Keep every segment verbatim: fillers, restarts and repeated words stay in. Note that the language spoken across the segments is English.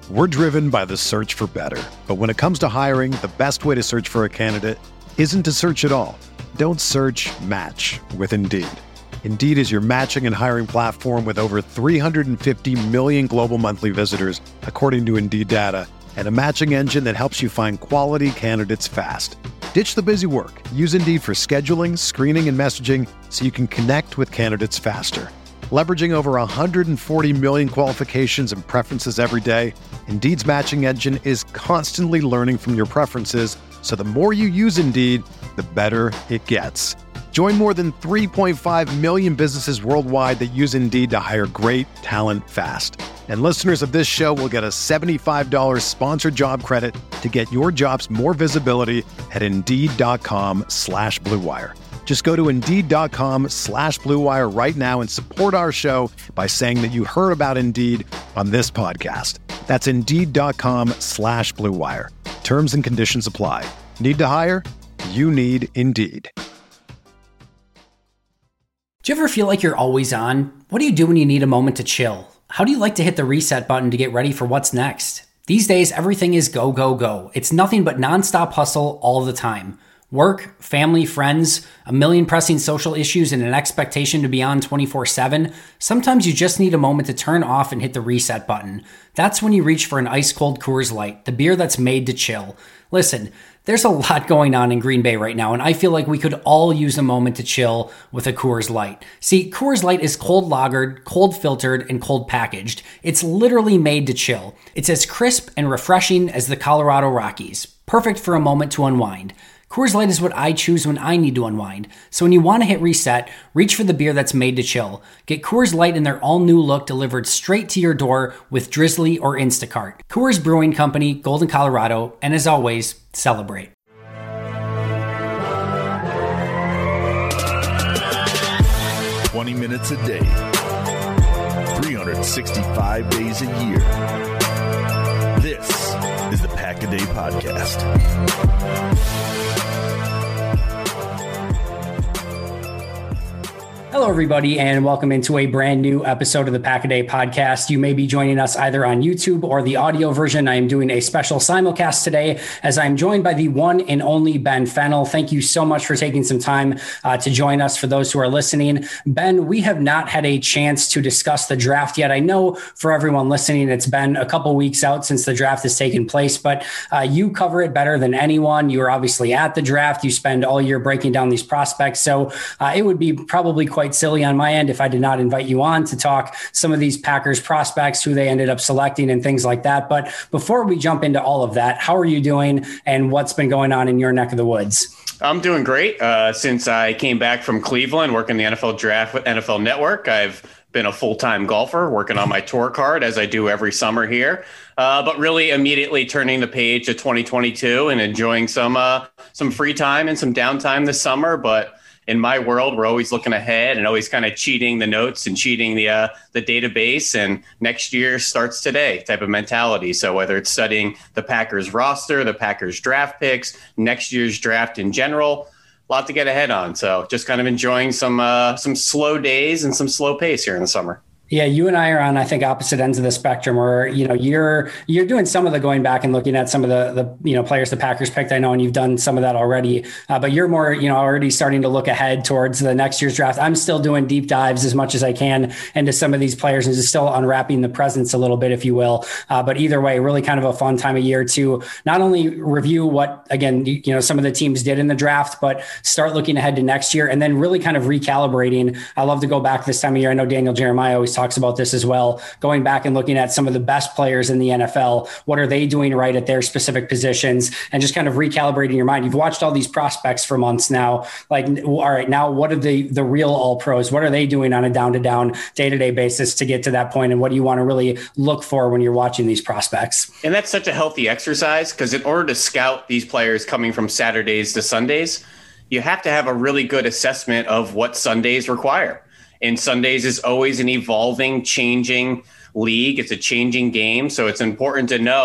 We're driven by the search for better. But when it comes to hiring, the best way to search for a candidate isn't to search at all. Don't search, match with Indeed. Indeed is your matching and hiring platform with over three hundred fifty million global monthly visitors, according to Indeed data, and a matching engine that helps you find quality candidates fast. Ditch the busy work. Use Indeed for scheduling, screening, and messaging so you can connect with candidates faster. Leveraging over one hundred forty million qualifications and preferences every day, Indeed's matching engine is constantly learning from your preferences, so the more you use Indeed, the better it gets. Join more than three point five million businesses worldwide that use Indeed to hire great talent fast. And listeners of this show will get a seventy-five dollars sponsored job credit to get your jobs more visibility at Indeed.com slash Blue Wire. Just go to Indeed.com slash Blue Wire right now and support our show by saying that you heard about Indeed on this podcast. That's Indeed.com slash Blue Wire. Terms and conditions apply. Need to hire? You need Indeed. Do you ever feel like you're always on? What do you do when you need a moment to chill? How do you like to hit the reset button to get ready for what's next? These days, everything is go, go, go. It's nothing but nonstop hustle all the time. Work, family, friends, a million pressing social issues, and an expectation to be on twenty-four seven. Sometimes you just need a moment to turn off and hit the reset button. That's when you reach for an ice-cold Coors Light, the beer that's made to chill. Listen, there's a lot going on in Green Bay right now, and I feel like we could all use a moment to chill with a Coors Light. See, Coors Light is cold lagered, cold filtered, and cold packaged. It's literally made to chill. It's as crisp and refreshing as the Colorado Rockies. Perfect for a moment to unwind. Coors Light is what I choose when I need to unwind. So when you want to hit reset, reach for the beer that's made to chill. Get Coors Light in their all-new look delivered straight to your door with Drizzly or Instacart. Coors Brewing Company, Golden, Colorado, and as always, celebrate. twenty minutes a day, three hundred sixty-five days a year. This is the Pack a Day Podcast. Hello, everybody, and welcome into a brand new episode of the Pack a Day Podcast. You may be joining us either on YouTube or the audio version. I am doing a special simulcast today as I'm joined by the one and only Ben Fennell. Thank you so much for taking some time uh, to join us. For those who are listening, Ben, we have not had a chance to discuss the draft yet. I know for everyone listening, it's been a couple weeks out since the draft has taken place, but uh, you cover it better than anyone. You are obviously at the draft. You spend all year breaking down these prospects. So uh, it would be probably quite Quite silly on my end if I did not invite you on to talk some of these Packers prospects, who they ended up selecting and things like that. But before we jump into all of that, how are you doing and what's been going on in your neck of the woods? I'm doing great. Uh, since I came back from Cleveland working the N F L Draft with N F L Network, I've been a full-time golfer working on my tour card as I do every summer here. Uh, but really immediately turning the page to twenty twenty-two and enjoying some uh, some free time and some downtime this summer. But in my world, we're always looking ahead and always kind of cheating the notes and cheating the uh, the database. And next year starts today type of mentality. So whether it's studying the Packers roster, the Packers draft picks, next year's draft in general, a lot to get ahead on. So just kind of enjoying some uh, some slow days and some slow pace here in the summer. Yeah, you and I are on, I think, opposite ends of the spectrum where, you know, you're you're doing some of the going back and looking at some of the, the you know, players the Packers picked, I know, and you've done some of that already. Uh, but you're more, you know, already starting to look ahead towards the next year's draft. I'm still doing deep dives as much as I can into some of these players and just still unwrapping the presents a little bit, if you will. Uh, but either way, really kind of a fun time of year to not only review what, again, you, you know, some of the teams did in the draft, but start looking ahead to next year and then really kind of recalibrating. I love to go back this time of year. I know Daniel Jeremiah always talks about this as well, going back and looking at some of the best players in the N F L. What are they doing right at their specific positions, and just kind of recalibrating your mind. You've watched all these prospects for months now. Like, all right, now what are the, the real all pros? What are they doing on a down to down, day to day basis to get to that point? And what do you want to really look for when you're watching these prospects? And that's such a healthy exercise, because in order to scout these players coming from Saturdays to Sundays, you have to have a really good assessment of what Sundays require. And Sundays is always an evolving, changing league. It's a changing game. So it's important to know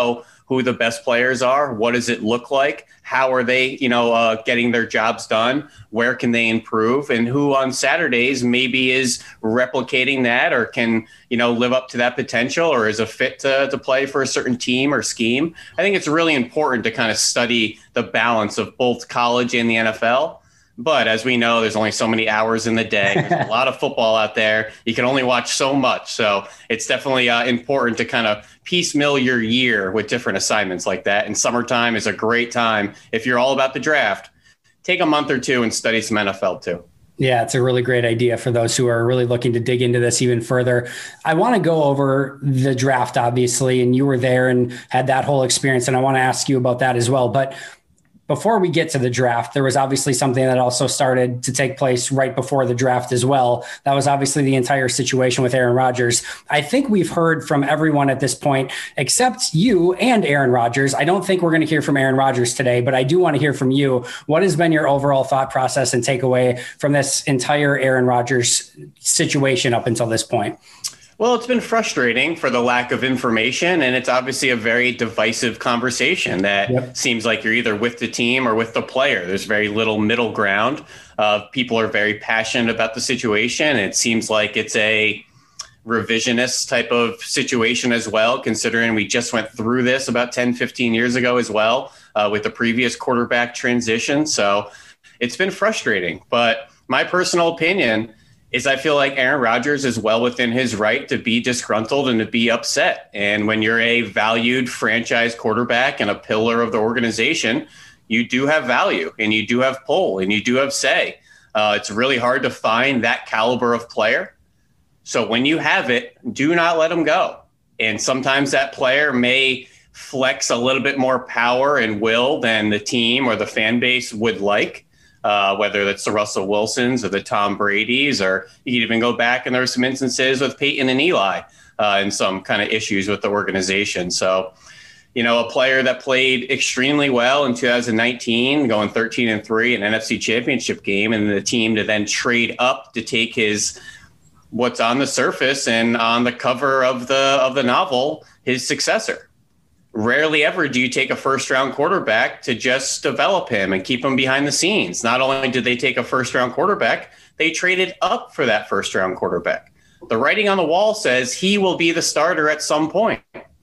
who the best players are. What does it look like? How are they, you know, uh, getting their jobs done? Where can they improve? And who on Saturdays maybe is replicating that or can, you know, live up to that potential or is a fit to, to play for a certain team or scheme? I think it's really important to kind of study the balance of both college and the N F L. But as we know, there's only so many hours in the day. There's a lot of football out there. You can only watch so much. So it's definitely uh, important to kind of piecemeal your year with different assignments like that. And summertime is a great time. If you're all about the draft, take a month or two and study some N F L too. Yeah, it's a really great idea for those who are really looking to dig into this even further. I want to go over the draft, obviously, and you were there and had that whole experience. And I want to ask you about that as well. But before we get to the draft, there was obviously something that also started to take place right before the draft as well. That was obviously the entire situation with Aaron Rodgers. I think we've heard from everyone at this point, except you and Aaron Rodgers. I don't think we're going to hear from Aaron Rodgers today, but I do want to hear from you. What has been your overall thought process and takeaway from this entire Aaron Rodgers situation up until this point? Well, it's been frustrating for the lack of information, and it's obviously a very divisive conversation that yep. seems like you're either with the team or with the player. There's very little middle ground. Uh, people are very passionate about the situation. It seems like it's a revisionist type of situation as well, considering we just went through this about ten, fifteen years ago as well uh, with the previous quarterback transition. So it's been frustrating. But my personal opinion is I feel like Aaron Rodgers is well within his right to be disgruntled and to be upset. And when you're a valued franchise quarterback and a pillar of the organization, you do have value and you do have pull and you do have say. Uh, it's really hard to find that caliber of player. So when you have it, do not let him go. And sometimes that player may flex a little bit more power and will than the team or the fan base would like. Uh, whether that's the Russell Wilsons or the Tom Bradys, or you can even go back and there were some instances with Peyton and Eli uh, and some kind of issues with the organization. So, you know, a player that played extremely well in two thousand nineteen, going thirteen and three, an N F C championship game, and the team to then trade up to take his, what's on the surface and on the cover of the, of the novel, his successor. Rarely ever do you take a first round quarterback to just develop him and keep him behind the scenes. Not only did they take a first round quarterback, they traded up for that first round quarterback. The writing on the wall says he will be the starter at some point.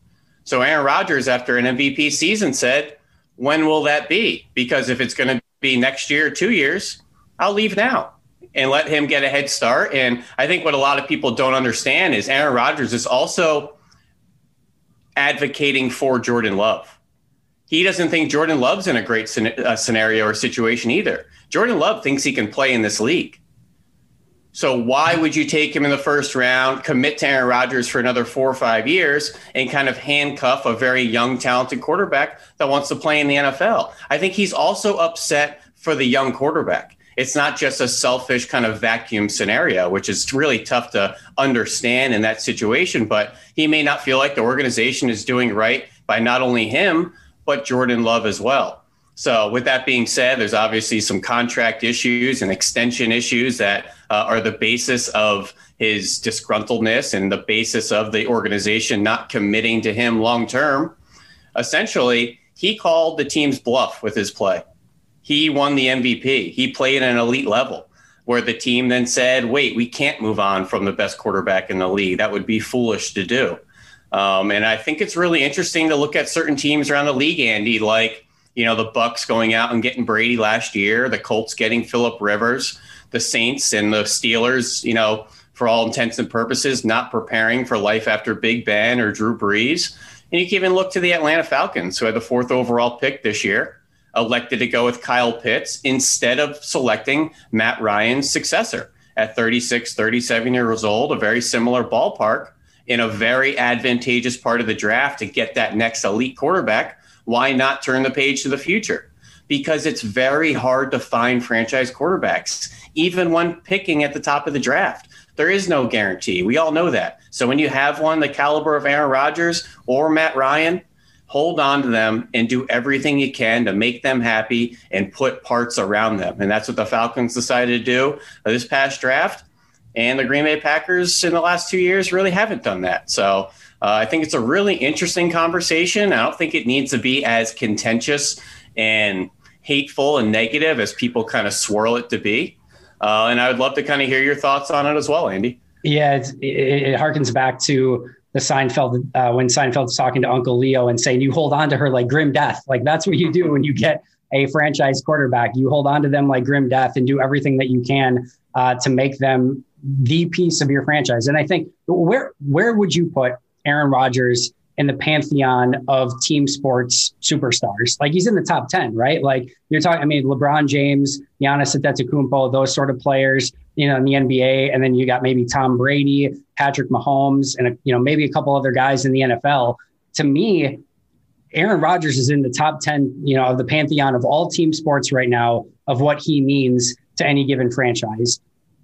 So Aaron Rodgers, after an M V P season, said, when will that be? Because if it's going to be next year or two years, I'll leave now and let him get a head start. And I think what a lot of people don't understand is Aaron Rodgers is also advocating for Jordan Love. He doesn't think Jordan Love's in a great uh, scenario or situation either. Jordan Love thinks he can play in this league. So why would you take him in the first round, commit to Aaron Rodgers for another four or five years, and kind of handcuff a very young, talented quarterback that wants to play in the N F L? I think he's also upset for the young quarterback. It's not just a selfish kind of vacuum scenario, which is really tough to understand in that situation. But he may not feel like the organization is doing right by not only him, but Jordan Love as well. So with that being said, there's obviously some contract issues and extension issues that uh, are the basis of his disgruntledness and the basis of the organization not committing to him long term. Essentially, he called the team's bluff with his play. He won the M V P. He played at an elite level where the team then said, wait, we can't move on from the best quarterback in the league. That would be foolish to do. Um, and I think it's really interesting to look at certain teams around the league, Andy, like, you know, the Bucs going out and getting Brady last year, the Colts getting Phillip Rivers, the Saints and the Steelers, you know, for all intents and purposes, not preparing for life after Big Ben or Drew Brees. And you can even look to the Atlanta Falcons, who had the fourth overall pick this year, elected to go with Kyle Pitts instead of selecting Matt Ryan's successor at thirty-six, thirty-seven years old, a very similar ballpark in a very advantageous part of the draft to get that next elite quarterback. Why not turn the page to the future? Because it's very hard to find franchise quarterbacks, even when picking at the top of the draft. There is no guarantee. We all know that. So when you have one the caliber of Aaron Rodgers or Matt Ryan, hold on to them and do everything you can to make them happy and put parts around them. And that's what the Falcons decided to do this past draft. And the Green Bay Packers in the last two years really haven't done that. So Uh, I think it's a really interesting conversation. I don't think it needs to be as contentious and hateful and negative as people kind of swirl it to be. Uh, and I would love to kind of hear your thoughts on it as well, Andy. Yeah, it's, it, it harkens back to the Seinfeld, uh, when Seinfeld's talking to Uncle Leo and saying, you hold on to her like grim death. Like that's what you do when you get a franchise quarterback. You hold on to them like grim death and do everything that you can uh, to make them the piece of your franchise. And I think where, where would you put Aaron Rodgers in the pantheon of team sports superstars? Like he's in the top ten, right? Like you're talking, I mean, LeBron James, Giannis Antetokounmpo, those sort of players, you know, in the N B A. And then you got maybe Tom Brady, Patrick Mahomes, and, you know, maybe a couple other guys in the N F L. To me, Aaron Rodgers is in the top ten, you know, of the pantheon of all team sports right now of what he means to any given franchise.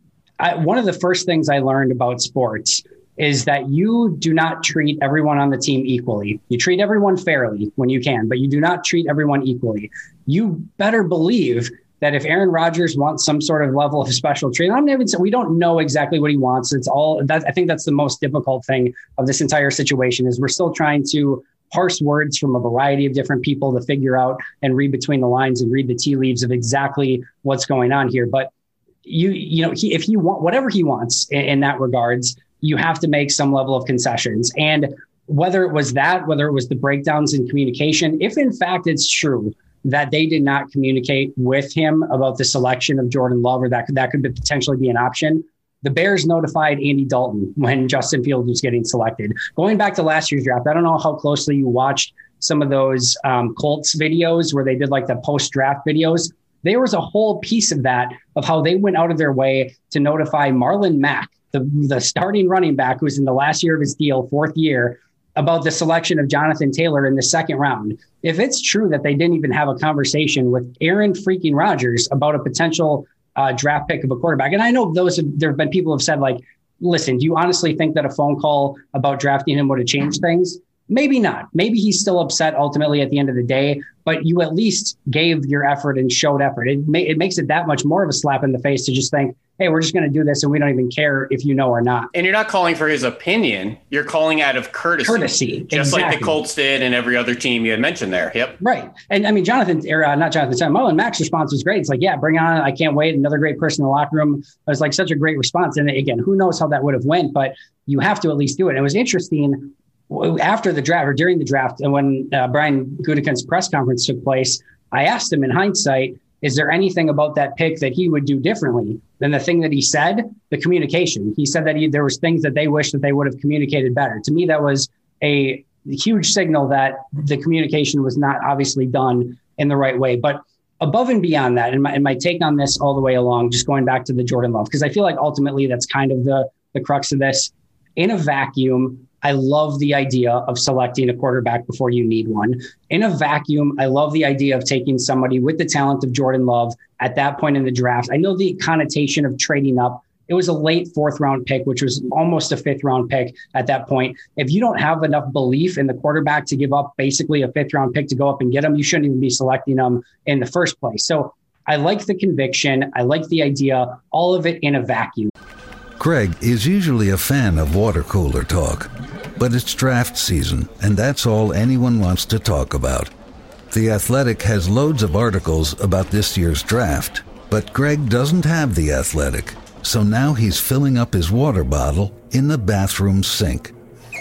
I, one of the first things I learned about sports is that you do not treat everyone on the team equally. You treat everyone fairly when you can, but you do not treat everyone equally. You better believe that if Aaron Rodgers wants some sort of level of special treatment, I'm not even saying we don't know exactly what he wants. It's all that. I think that's the most difficult thing of this entire situation is we're still trying to parse words from a variety of different people to figure out and read between the lines and read the tea leaves of exactly what's going on here. But you, you know, he, if he want whatever he wants in, in that regards, you have to make some level of concessions. And whether it was that, whether it was the breakdowns in communication, if in fact it's true that they did not communicate with him about the selection of Jordan Love, or that could, that could potentially be an option. The Bears notified Andy Dalton when Justin Fields was getting selected. Going back to last year's draft, I don't know how closely you watched some of those um, Colts videos where they did like the post-draft videos. There was a whole piece of that of how they went out of their way to notify Marlon Mack, the, the starting running back who's in the last year of his deal, fourth year, about the selection of Jonathan Taylor in the second round. If it's true that they didn't even have a conversation with Aaron freaking Rodgers about a potential uh, draft pick of a quarterback, and I know those have, there have been people who have said, like, listen, do you honestly think that a phone call about drafting him would have changed things? Maybe not. Maybe he's still upset ultimately at the end of the day, but you at least gave your effort and showed effort. It, may, it makes it that much more of a slap in the face to just think, hey, we're just going to do this and we don't even care if you know or not. And you're not calling for his opinion. You're calling out of courtesy. Courtesy. Just exactly. Like the Colts did and every other team you had mentioned there. Yep. Right. And I mean, Jonathan, or uh, not Jonathan, Mullen Mack's response was great. It's like, yeah, bring on. I can't wait. Another great person in the locker room. It was like such a great response. And again, who knows how that would have went, but you have to at least do it. It was interesting after the draft or during the draft. And when uh, Brian Gutekunst's press conference took place, I asked him in hindsight, is there anything about that pick that he would do differently than the thing that he said? The communication. He said that he, there was things that they wished that they would have communicated better. To me, that was a huge signal that the communication was not obviously done in the right way. But above and beyond that, and my, and my take on this all the way along, just going back to the Jordan Love, because I feel like ultimately that's kind of the, the crux of this. In a vacuum, I love the idea of selecting a quarterback before you need one. In a vacuum, I love the idea of taking somebody with the talent of Jordan Love at that point in the draft. I know the connotation of trading up. It was a late fourth round pick, which was almost a fifth round pick at that point. If you don't have enough belief in the quarterback to give up basically a fifth round pick to go up and get him, you shouldn't even be selecting them in the first place. So I like the conviction. I like the idea, all of it in a vacuum. Greg is usually a fan of water cooler talk, but it's draft season, and that's all anyone wants to talk about. The Athletic has loads of articles about this year's draft, but Greg doesn't have The Athletic, so now he's filling up his water bottle in the bathroom sink,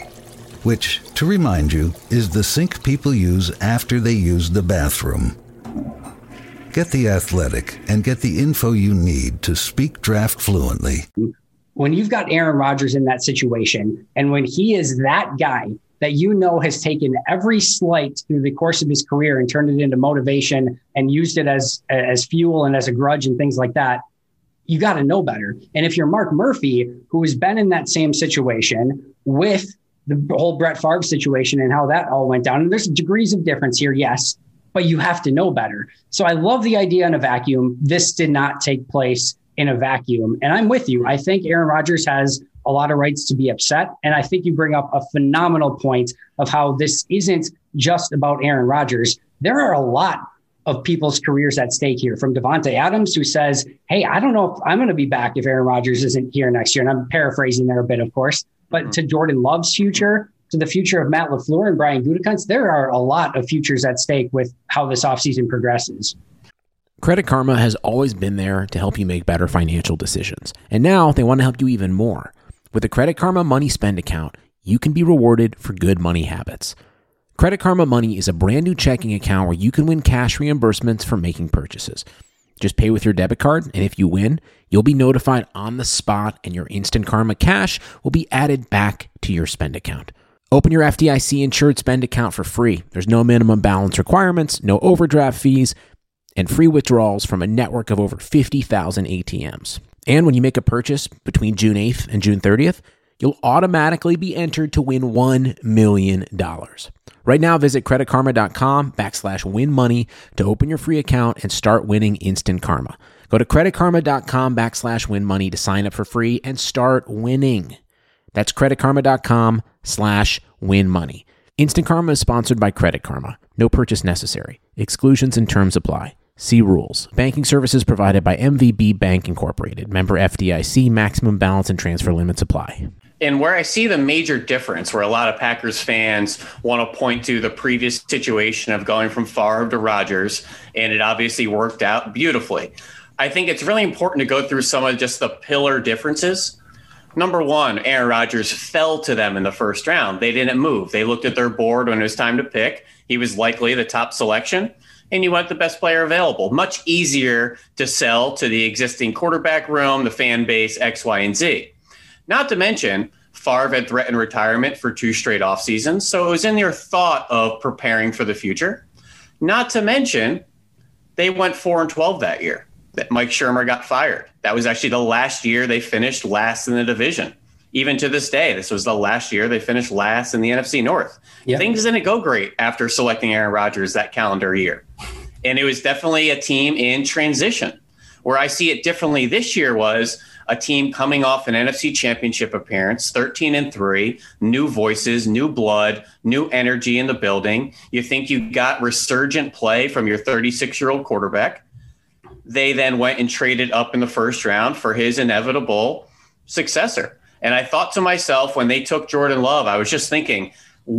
which, to remind you, is the sink people use after they use the bathroom. Get The Athletic and get the info you need to speak draft fluently. When you've got Aaron Rodgers in that situation, and when he is that guy that you know has taken every slight through the course of his career and turned it into motivation and used it as, as fuel and as a grudge and things like that, you got to know better. And if you're Mark Murphy, who has been in that same situation with the whole Brett Favre situation and how that all went down, and there's degrees of difference here, yes, but you have to know better. So I love the idea in a vacuum. This did not take place in a vacuum. And I'm with you. I think Aaron Rodgers has a lot of rights to be upset. And I think you bring up a phenomenal point of how this isn't just about Aaron Rodgers. There are a lot of people's careers at stake here, from Devontae Adams, who says, hey, I don't know if I'm going to be back if Aaron Rodgers isn't here next year. And I'm paraphrasing there a bit, of course, but mm-hmm. to Jordan Love's future, to the future of Matt LaFleur and Brian Gutekunst, there are a lot of futures at stake with how this offseason progresses. Credit Karma has always been there to help you make better financial decisions. And now they want to help you even more. With the Credit Karma Money Spend account, you can be rewarded for good money habits. Credit Karma Money is a brand new checking account where you can win cash reimbursements for making purchases. Just pay with your debit card, and if you win, you'll be notified on the spot and your Instant Karma cash will be added back to your spend account. Open your F D I C insured spend account for free. There's no minimum balance requirements, no overdraft fees, and free withdrawals from a network of over fifty thousand A T Ms. And when you make a purchase between June eighth and June thirtieth, you'll automatically be entered to win one million dollars. Right now, visit creditkarma.com backslash win money to open your free account and start winning instant karma. Go to creditkarma.com backslash win money to sign up for free and start winning. That's creditkarma.com slash win money. Instant Karma is sponsored by Credit Karma. No purchase necessary. Exclusions and terms apply. See rules. Banking services provided by M V B Bank Incorporated. Member F D I C. Maximum balance and transfer limits apply. And where I see the major difference, where a lot of Packers fans want to point to the previous situation of going from Favre to Rodgers, and it obviously worked out beautifully. I think it's really important to go through some of just the pillar differences. Number one, Aaron Rodgers fell to them in the first round. They didn't move. They looked at their board when it was time to pick. He was likely the top selection, and you went the best player available. Much easier to sell to the existing quarterback room, the fan base, X, Y, and Z. Not to mention, Favre had threatened retirement for two straight off seasons, so it was in their thought of preparing for the future. Not to mention, they went four and twelve that year. That Mike Shermer got fired. That was actually the last year they finished last in the division. Even to this day, this was the last year they finished last in the N F C North. Yep. Things didn't go great after selecting Aaron Rodgers that calendar year. And it was definitely a team in transition. Where I see it differently this year was a team coming off an N F C Championship appearance, thirteen and three, new voices, new blood, new energy in the building. You think you got resurgent play from your thirty-six-year-old quarterback. They then went and traded up in the first round for his inevitable successor. And I thought to myself, when they took Jordan Love, I was just thinking,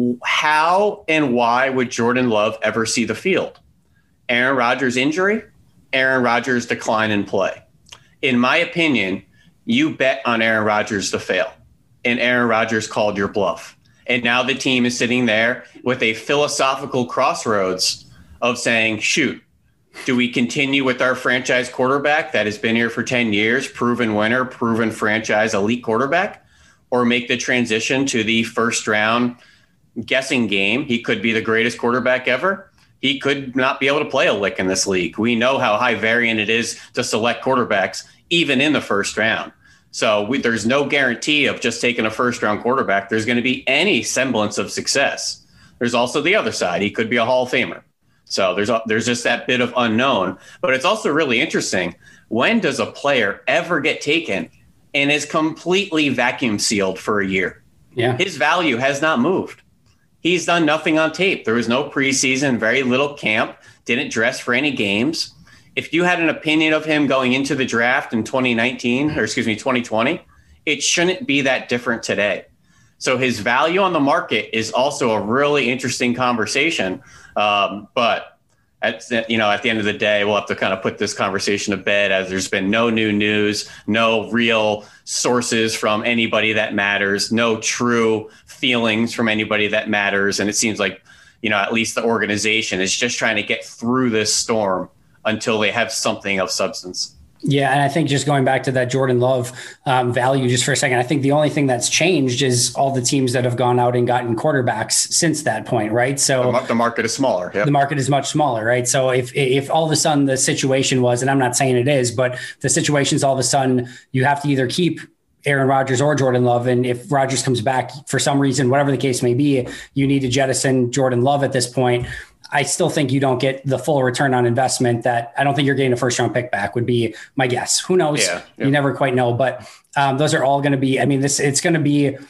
how and why would Jordan Love ever see the field? Aaron Rodgers' injury, Aaron Rodgers' decline in play. In my opinion, you bet on Aaron Rodgers to fail, and Aaron Rodgers called your bluff. And now the team is sitting there with a philosophical crossroads of saying, shoot, do we continue with our franchise quarterback that has been here for ten years, proven winner, proven franchise elite quarterback, or make the transition to the first round guessing game? He could be the greatest quarterback ever. He could not be able to play a lick in this league. We know how high variant it is to select quarterbacks, even in the first round. So we, there's no guarantee of just taking a first round quarterback there's going to be any semblance of success. There's also the other side. He could be a Hall of Famer. So there's a, there's just that bit of unknown. But it's also really interesting. When does a player ever get taken and is completely vacuum sealed for a year? Yeah. His value has not moved. He's done nothing on tape. There was no preseason, very little camp, didn't dress for any games. If you had an opinion of him going into the draft in twenty nineteen, or excuse me, twenty twenty, it shouldn't be that different today. So his value on the market is also a really interesting conversation. Um, but at, you know, at the end of the day, we'll have to kind of put this conversation to bed, as there's been no new news, no real sources from anybody that matters, no true feelings from anybody that matters. And it seems like, you know, at least the organization is just trying to get through this storm until they have something of substance. Yeah, and I think just going back to that Jordan Love um, value just for a second, I think the only thing that's changed is all the teams that have gone out and gotten quarterbacks since that point, right? So the, the market is smaller. Yep. The market is much smaller, right? So if if all of a sudden the situation was, and I'm not saying it is, but the situation is all of a sudden you have to either keep Aaron Rodgers or Jordan Love, and if Rodgers comes back for some reason, whatever the case may be, you need to jettison Jordan Love at this point. I still think you don't get the full return on investment that I don't think you're getting a first round pick back would be my guess. Who knows? Yeah, yeah. You never quite know, but um, those are all going to be, I mean, this, it's going to be,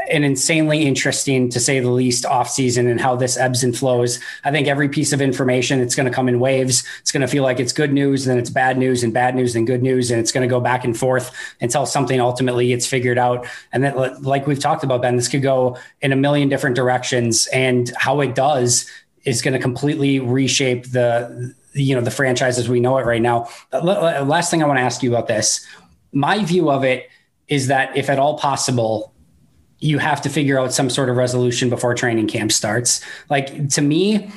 an insanely interesting, to say the least, offseason and how this ebbs and flows. I think every piece of information, it's going to come in waves. It's going to feel like it's good news, then it's bad news, and bad news, and good news. And it's going to go back and forth until something ultimately gets figured out. And then, like we've talked about, Ben, this could go in a million different directions. And how it does is going to completely reshape the, you know, the franchise as we know it right now. Last thing I want to ask you about this. My view of it is that if at all possible, you have to figure out some sort of resolution before training camp starts. Like, to me,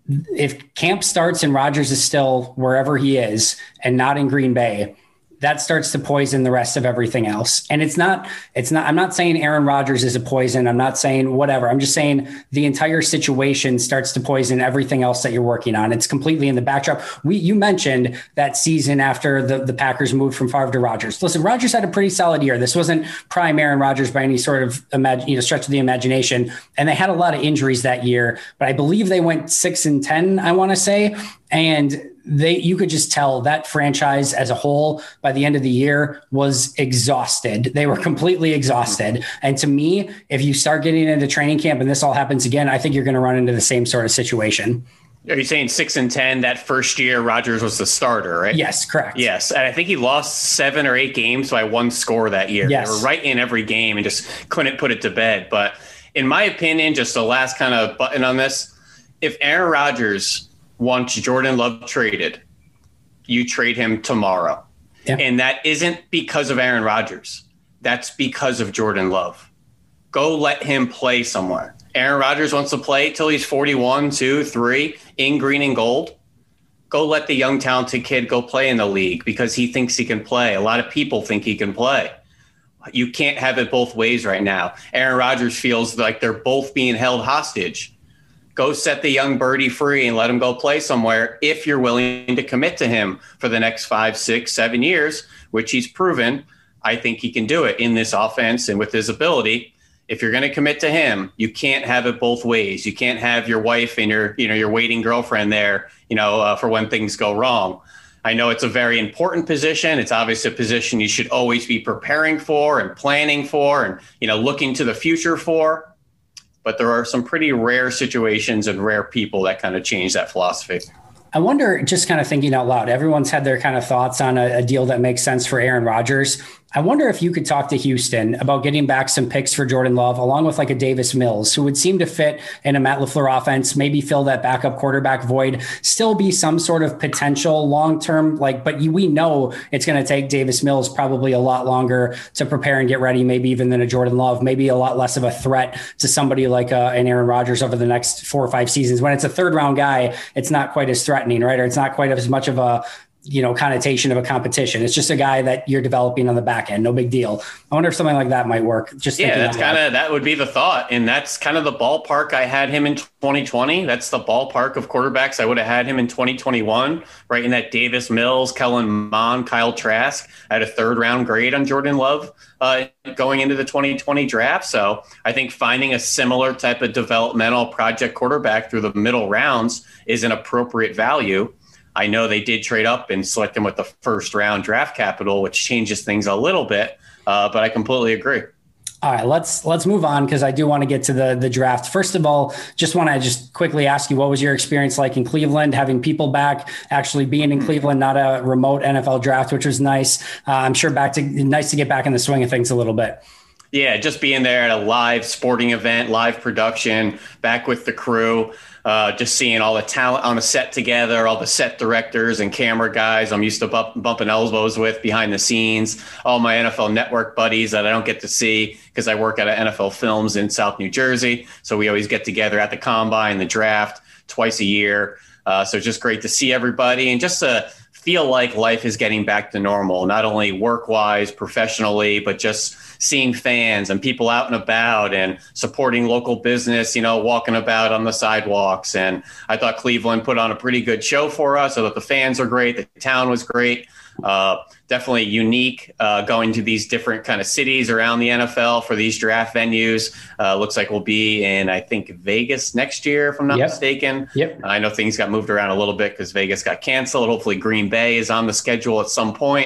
if camp starts and Rodgers is still wherever he is and not in Green Bay, that starts to poison the rest of everything else. And it's not, it's not, I'm not saying Aaron Rodgers is a poison. I'm not saying whatever. I'm just saying the entire situation starts to poison everything else that you're working on. It's completely in the backdrop. We, you mentioned that season after the, the Packers moved from Favre to Rodgers. Listen, Rodgers had a pretty solid year. This wasn't prime Aaron Rodgers by any sort of imagine, you know, stretch of the imagination. And they had a lot of injuries that year, but I believe they went six and ten, I want to say. And they, you could just tell that franchise as a whole by the end of the year was exhausted. They were completely exhausted. And to me, if you start getting into training camp and this all happens again, I think you're going to run into the same sort of situation. Are you saying six and ten that first year Rodgers was the starter, right? Yes, correct. Yes. And I think he lost seven or eight games by one score that year. Yes. They were right in every game and just couldn't put it to bed. But in my opinion, just the last kind of button on this, if Aaron Rodgers wants Jordan Love traded, you trade him tomorrow. Yeah. And that isn't because of Aaron Rodgers. That's because of Jordan Love. Go let him play somewhere. Aaron Rodgers wants to play till he's forty-one, two, three in green and gold. Go let the young talented kid go play in the league because he thinks he can play. A lot of people think he can play. You can't have it both ways right now. Aaron Rodgers feels like they're both being held hostage. Go set the young birdie free and let him go play somewhere if you're willing to commit to him for the next five, six, seven years, which he's proven. I think he can do it in this offense and with his ability. If you're going to commit to him, you can't have it both ways. You can't have your wife and your, you know, your waiting girlfriend there, you know, uh, for when things go wrong. I know it's a very important position. It's obviously a position you should always be preparing for and planning for and, you know, looking to the future for. But there are some pretty rare situations and rare people that kind of change that philosophy. I wonder, just kind of thinking out loud, everyone's had their kind of thoughts on a, a deal that makes sense for Aaron Rodgers. I wonder if you could talk to Houston about getting back some picks for Jordan Love, along with like a Davis Mills, who would seem to fit in a Matt LaFleur offense, maybe fill that backup quarterback void, still be some sort of potential long-term, like, but we know it's going to take Davis Mills probably a lot longer to prepare and get ready, maybe even than a Jordan Love, maybe a lot less of a threat to somebody like a, an Aaron Rodgers over the next four or five seasons. When it's a third round guy, it's not quite as threatening, right? Or it's not quite as much of a, you know, connotation of a competition. It's just a guy that you're developing on the back end. No big deal. I wonder if something like that might work. Just yeah, that's kind of, that would be the thought. And that's kind of the ballpark I had him in twenty twenty. That's the ballpark of quarterbacks I would have had him in twenty twenty-one, right in that Davis Mills, Kellen Mond, Kyle Trask. I had a third round grade on Jordan Love uh, going into the twenty twenty draft. So I think finding a similar type of developmental project quarterback through the middle rounds is an appropriate value. I know they did trade up and select him with the first round draft capital, which changes things a little bit, uh, but I completely agree. All right, let's let's move on because I do want to get to the the draft. First of all, just want to just quickly ask you, what was your experience like in Cleveland, having people back, actually being in Cleveland, not a remote N F L draft, which was nice. Uh, I'm sure back to nice to get back in the swing of things a little bit. Yeah, just being there at a live sporting event, live production, back with the crew. Uh, just seeing all the talent on a set together, all the set directors and camera guys I'm used to bump, bumping elbows with behind the scenes, all my N F L Network buddies that I don't get to see because I work at N F L Films in South New Jersey. So we always get together at the Combine, the draft, twice a year. Uh, so it's just great to see everybody and just to feel like life is getting back to normal, not only work-wise, professionally, but just seeing fans and people out and about and supporting local business, you know, walking about on the sidewalks. And I thought Cleveland put on a pretty good show for us. I thought the fans were great. The town was great. Uh, definitely unique uh, going to these different kind of cities around the N F L for these draft venues. Uh, looks like we'll be in, I think, Vegas next year, if I'm not yep. mistaken. Yep. I know things got moved around a little bit because Vegas got canceled. Hopefully Green Bay is on the schedule at some point.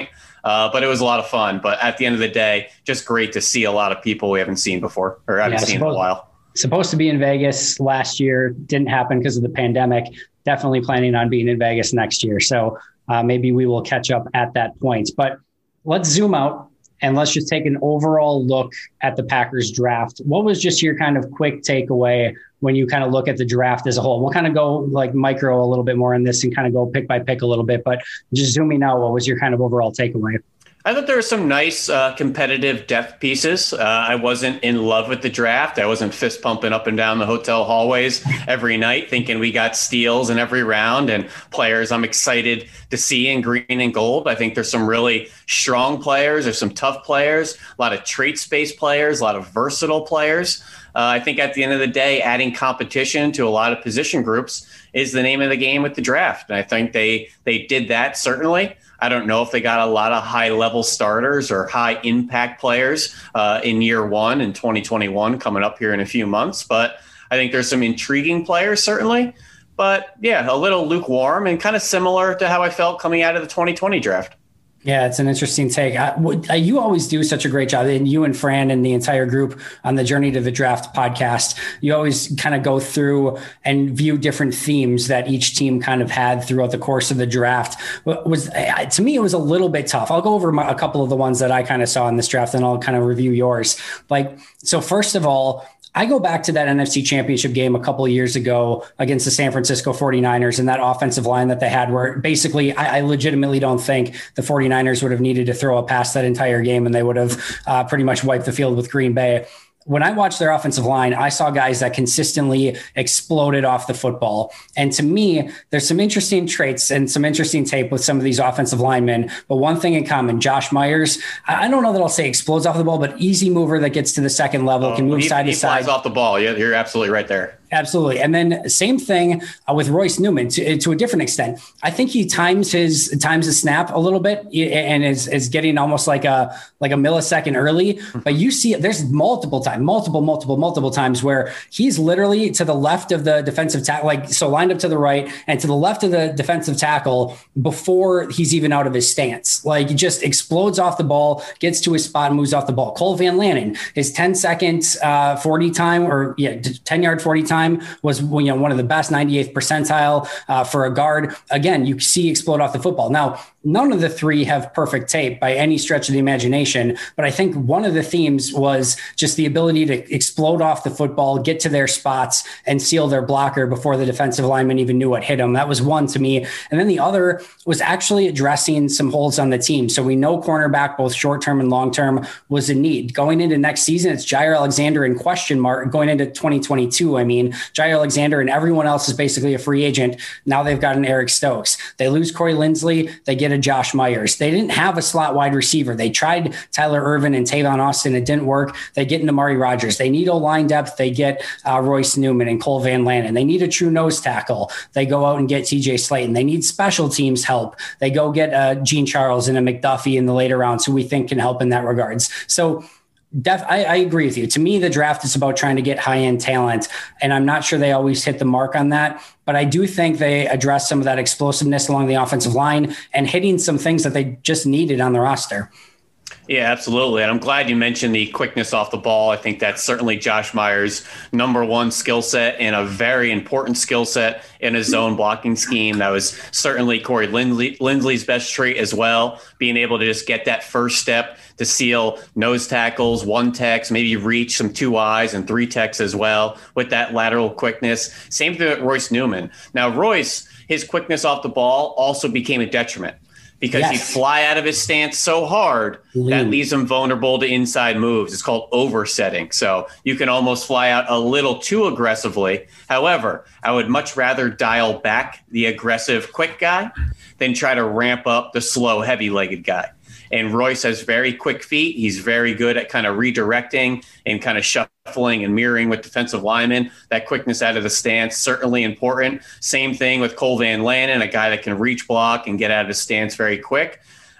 Uh, but it was a lot of fun. But at the end of the day, just great to see a lot of people we haven't seen before or haven't yeah, seen supposed, in a while. Supposed to be in Vegas last year. Didn't happen because of the pandemic. Definitely planning on being in Vegas next year. So uh, maybe we will catch up at that point. But let's zoom out and let's just take an overall look at the Packers draft. What was just your kind of quick takeaway when you kind of look at the draft as a whole? We'll kind of go like micro a little bit more in this and kind of go pick by pick a little bit, but just zooming out, what was your kind of overall takeaway? I thought there were some nice uh, competitive depth pieces. Uh, I wasn't in love with the draft. I wasn't fist pumping up and down the hotel hallways every night thinking we got steals in every round and players I'm excited to see in green and gold. I think there's some really strong players. There's some tough players, a lot of trait-based players, a lot of versatile players. Uh, I think at the end of the day, adding competition to a lot of position groups is the name of the game with the draft. And I think they they did that, certainly. I don't know if they got a lot of high-level starters or high-impact players uh, in year one in twenty twenty-one coming up here in a few months. But I think there's some intriguing players, certainly. But, yeah, a little lukewarm and kind of similar to how I felt coming out of the twenty twenty draft. Yeah, it's an interesting take. I, you always do such a great job, and you and Fran and the entire group on the Journey to the Draft podcast. You always kind of go through and view different themes that each team kind of had throughout the course of the draft. Was to me, it was a little bit tough. I'll go over my, a couple of the ones that I kind of saw in this draft, and I'll kind of review yours. Like, so first of all, I go back to that N F C Championship game a couple of years ago against the San Francisco forty-niners and that offensive line that they had where basically I, I legitimately don't think the forty-niners would have needed to throw a pass that entire game and they would have uh, pretty much wiped the field with Green Bay. When I watched their offensive line, I saw guys that consistently exploded off the football. And to me, there's some interesting traits and some interesting tape with some of these offensive linemen. But one thing in common, Josh Myers, I don't know that I'll say explodes off the ball, but easy mover that gets to the second level, oh, can move he, side he to side. He flies off the ball. Yeah, you're absolutely right there. Absolutely. And then same thing uh, with Royce Newman to, to a different extent. I think he times his times his snap a little bit and is, is getting almost like a like a millisecond early. But you see there's multiple times, multiple, multiple, multiple times where he's literally to the left of the defensive tackle, like so lined up to the right and to the left of the defensive tackle before he's even out of his stance. Like he just explodes off the ball, gets to his spot, and moves off the ball. Cole Van Lannon, his ten second uh, forty time or yeah, ten yard forty time was you know one of the best, ninety-eighth percentile uh, for a guard. Again, you see explode off the football. Now, none of the three have perfect tape by any stretch of the imagination, but I think one of the themes was just the ability to explode off the football, get to their spots, and seal their blocker before the defensive lineman even knew what hit him. That was one to me. And then the other was actually addressing some holes on the team. So we know cornerback, both short-term and long-term, was a need. Going into next season, it's Jaire Alexander in question mark. Going into twenty twenty-two, I mean, Jaire Alexander and everyone else is basically a free agent. Now they've got an Eric Stokes. They lose Corey Linsley. They get a Josh Myers. They didn't have a slot wide receiver. They tried Tyler Ervin and Tavon Austin. It didn't work. They get into Amari Rodgers. They need O-line depth. They get uh, Royce Newman and Cole Van Lannon. They need a true nose tackle. They go out and get T J Slayton. They need special teams help. They go get uh, Gene Charles and a McDuffie in the later rounds who we think can help in that regards. So Def, I, I agree with you. To me, the draft is about trying to get high-end talent, and I'm not sure they always hit the mark on that. But I do think they address some of that explosiveness along the offensive line and hitting some things that they just needed on the roster. Yeah, absolutely. And I'm glad you mentioned the quickness off the ball. I think that's certainly Josh Myers' number one skill set and a very important skill set in his zone blocking scheme. That was certainly Corey Lindley, Lindsley's best trait as well, being able to just get that first step to seal nose tackles, one techs, maybe reach some two eyes and three techs as well with that lateral quickness. Same thing with Royce Newman. Now, Royce, his quickness off the ball also became a detriment, because yes. he'd fly out of his stance so hard mm. that leaves him vulnerable to inside moves. It's called oversetting. So you can almost fly out a little too aggressively. However, I would much rather dial back the aggressive quick guy than try to ramp up the slow, heavy-legged guy. And Royce has very quick feet. He's very good at kind of redirecting and kind of shuffling and mirroring with defensive linemen. That quickness out of the stance, certainly important. Same thing with Cole Van Lannon, a guy that can reach block and get out of his stance very quick.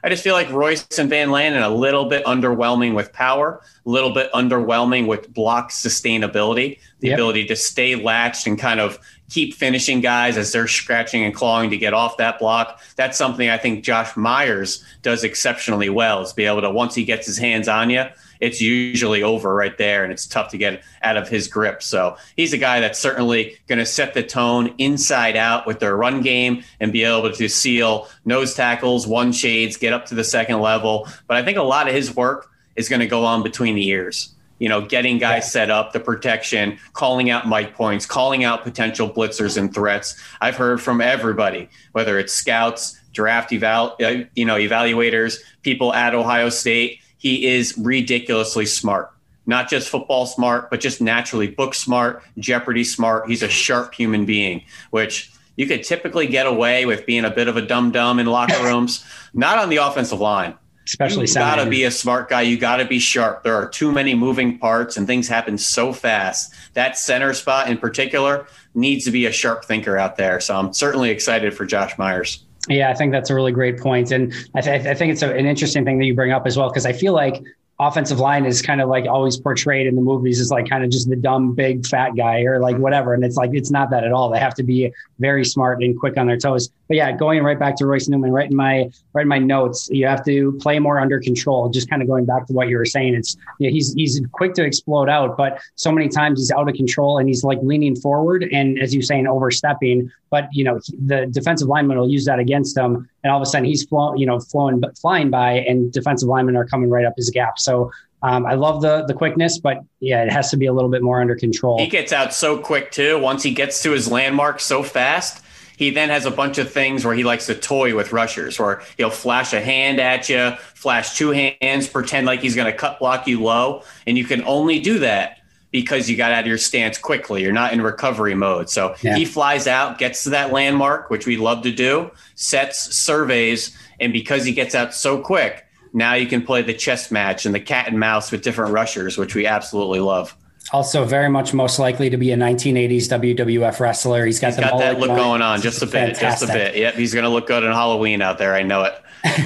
I just feel like Royce and Van Lanen a little bit underwhelming with power, a little bit underwhelming with block sustainability, the yep. ability to stay latched and kind of keep finishing guys as they're scratching and clawing to get off that block. That's something I think Josh Myers does exceptionally well, is be able to, once he gets his hands on you, it's usually over right there, and it's tough to get out of his grip. So he's a guy that's certainly going to set the tone inside out with their run game and be able to seal nose tackles, one shades, get up to the second level. But I think a lot of his work is going to go on between the ears. You know, getting guys yeah. set up, the protection, calling out mic points, calling out potential blitzers and threats. I've heard from everybody, whether it's scouts, draft eval, you know, evaluators, people at Ohio State. He is ridiculously smart, not just football smart, but just naturally book smart, Jeopardy smart. He's a sharp human being, which you could typically get away with being a bit of a dum-dum in locker rooms, not on the offensive line. Especially you got to be a smart guy. You got to be sharp. There are too many moving parts and things happen so fast. That center spot in particular needs to be a sharp thinker out there. So I'm certainly excited for Josh Myers. Yeah, I think that's a really great point. And I, th- I think it's a, an interesting thing that you bring up as well, because I feel like offensive line is kind of like always portrayed in the movies as like kind of just the dumb, big, fat guy or like whatever. And it's like, it's not that at all. They have to be very smart and quick on their toes. But yeah, going right back to Royce Newman, right in my, right in my notes, you have to play more under control. Just kind of going back to what you were saying. It's, you know, he's, he's quick to explode out, but so many times he's out of control and he's like leaning forward. And as you're saying, overstepping, but you know, the defensive lineman will use that against him. And all of a sudden he's flowing, you know, flowing, but flying by, and defensive linemen are coming right up his gap. So um, I love the the quickness, but yeah, it has to be a little bit more under control. He gets out so quick too. Once he gets to his landmark so fast, he then has a bunch of things where he likes to toy with rushers, where he'll flash a hand at you, flash two hands, pretend like he's going to cut block you low. And you can only do that because you got out of your stance quickly. You're not in recovery mode. So yeah. he flies out, gets to that landmark, which we love to do, sets, surveys, and because he gets out so quick, now you can play the chess match and the cat and mouse with different rushers, which we absolutely love. Also very much most likely to be a nineteen eighties W W F wrestler. He's got, he's the got that look going on just a bit, Fantastic. just a bit. Yep, he's going to look good on Halloween out there. I know it.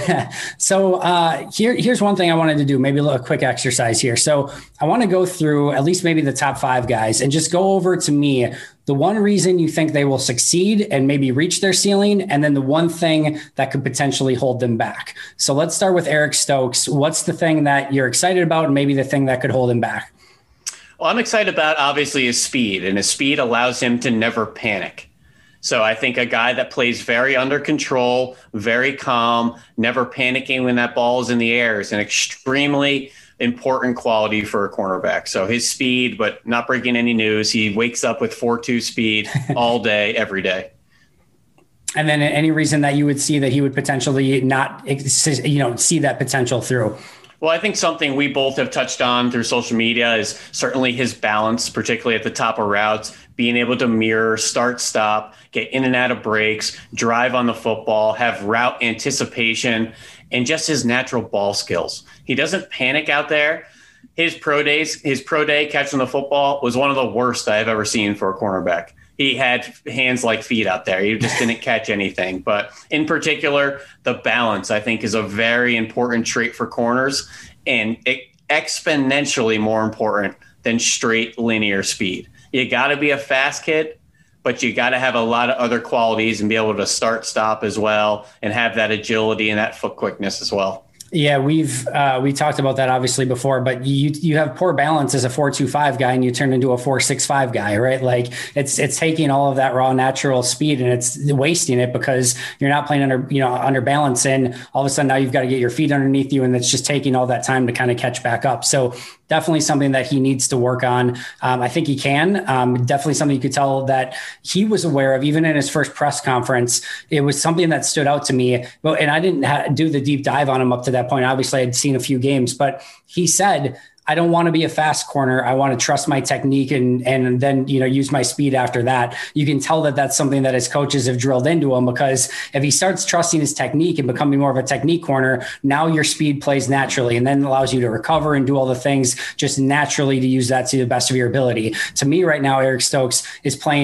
So uh, here, here's one thing I wanted to do, maybe a little quick exercise here. So I want to go through at least maybe the top five guys and just go over to me the one reason you think they will succeed and maybe reach their ceiling, and then the one thing that could potentially hold them back. So let's start with Eric Stokes. What's the thing that you're excited about and maybe the thing that could hold him back? Well, I'm excited about obviously his speed, and his speed allows him to never panic. So I think a guy that plays very under control, very calm, never panicking when that ball is in the air is an extremely important quality for a cornerback. So his speed, but not breaking any news. He wakes up with four two speed all day, every day. And then any reason that you would see that he would potentially not, you know, see that potential through? Well, I think something we both have touched on through social media is certainly his balance, particularly at the top of routes, being able to mirror, start, stop, get in and out of breaks, drive on the football, have route anticipation, and just his natural ball skills. He doesn't panic out there. His pro days, his pro day catching the football was one of the worst I've ever seen for a cornerback. He had hands like feet out there. He just didn't catch anything. But in particular, the balance, I think, is a very important trait for corners, and it, exponentially more important than straight linear speed. You got to be a fast kid, but you got to have a lot of other qualities and be able to start, stop as well, and have that agility and that foot quickness as well. Yeah, we've uh, we talked about that obviously before, but you you have poor balance as a four two five guy and you turn into a four six five guy, right? Like it's it's taking all of that raw natural speed and it's wasting it because you're not playing under you know under balance, and all of a sudden now you've got to get your feet underneath you, and it's just taking all that time to kind of catch back up. So definitely something that he needs to work on. Um, I think he can. Um, definitely something you could tell that he was aware of, even in his first press conference. It was something that stood out to me. But and I didn't ha- do the deep dive on him up to that point. Obviously, I'd seen a few games, but he said, I don't want to be a fast corner. I want to trust my technique and and then, you know, use my speed after that. You can tell that that's something that his coaches have drilled into him, because if he starts trusting his technique and becoming more of a technique corner, now your speed plays naturally and then allows you to recover and do all the things just naturally to use that to the best of your ability. To me right now, Eric Stokes is playing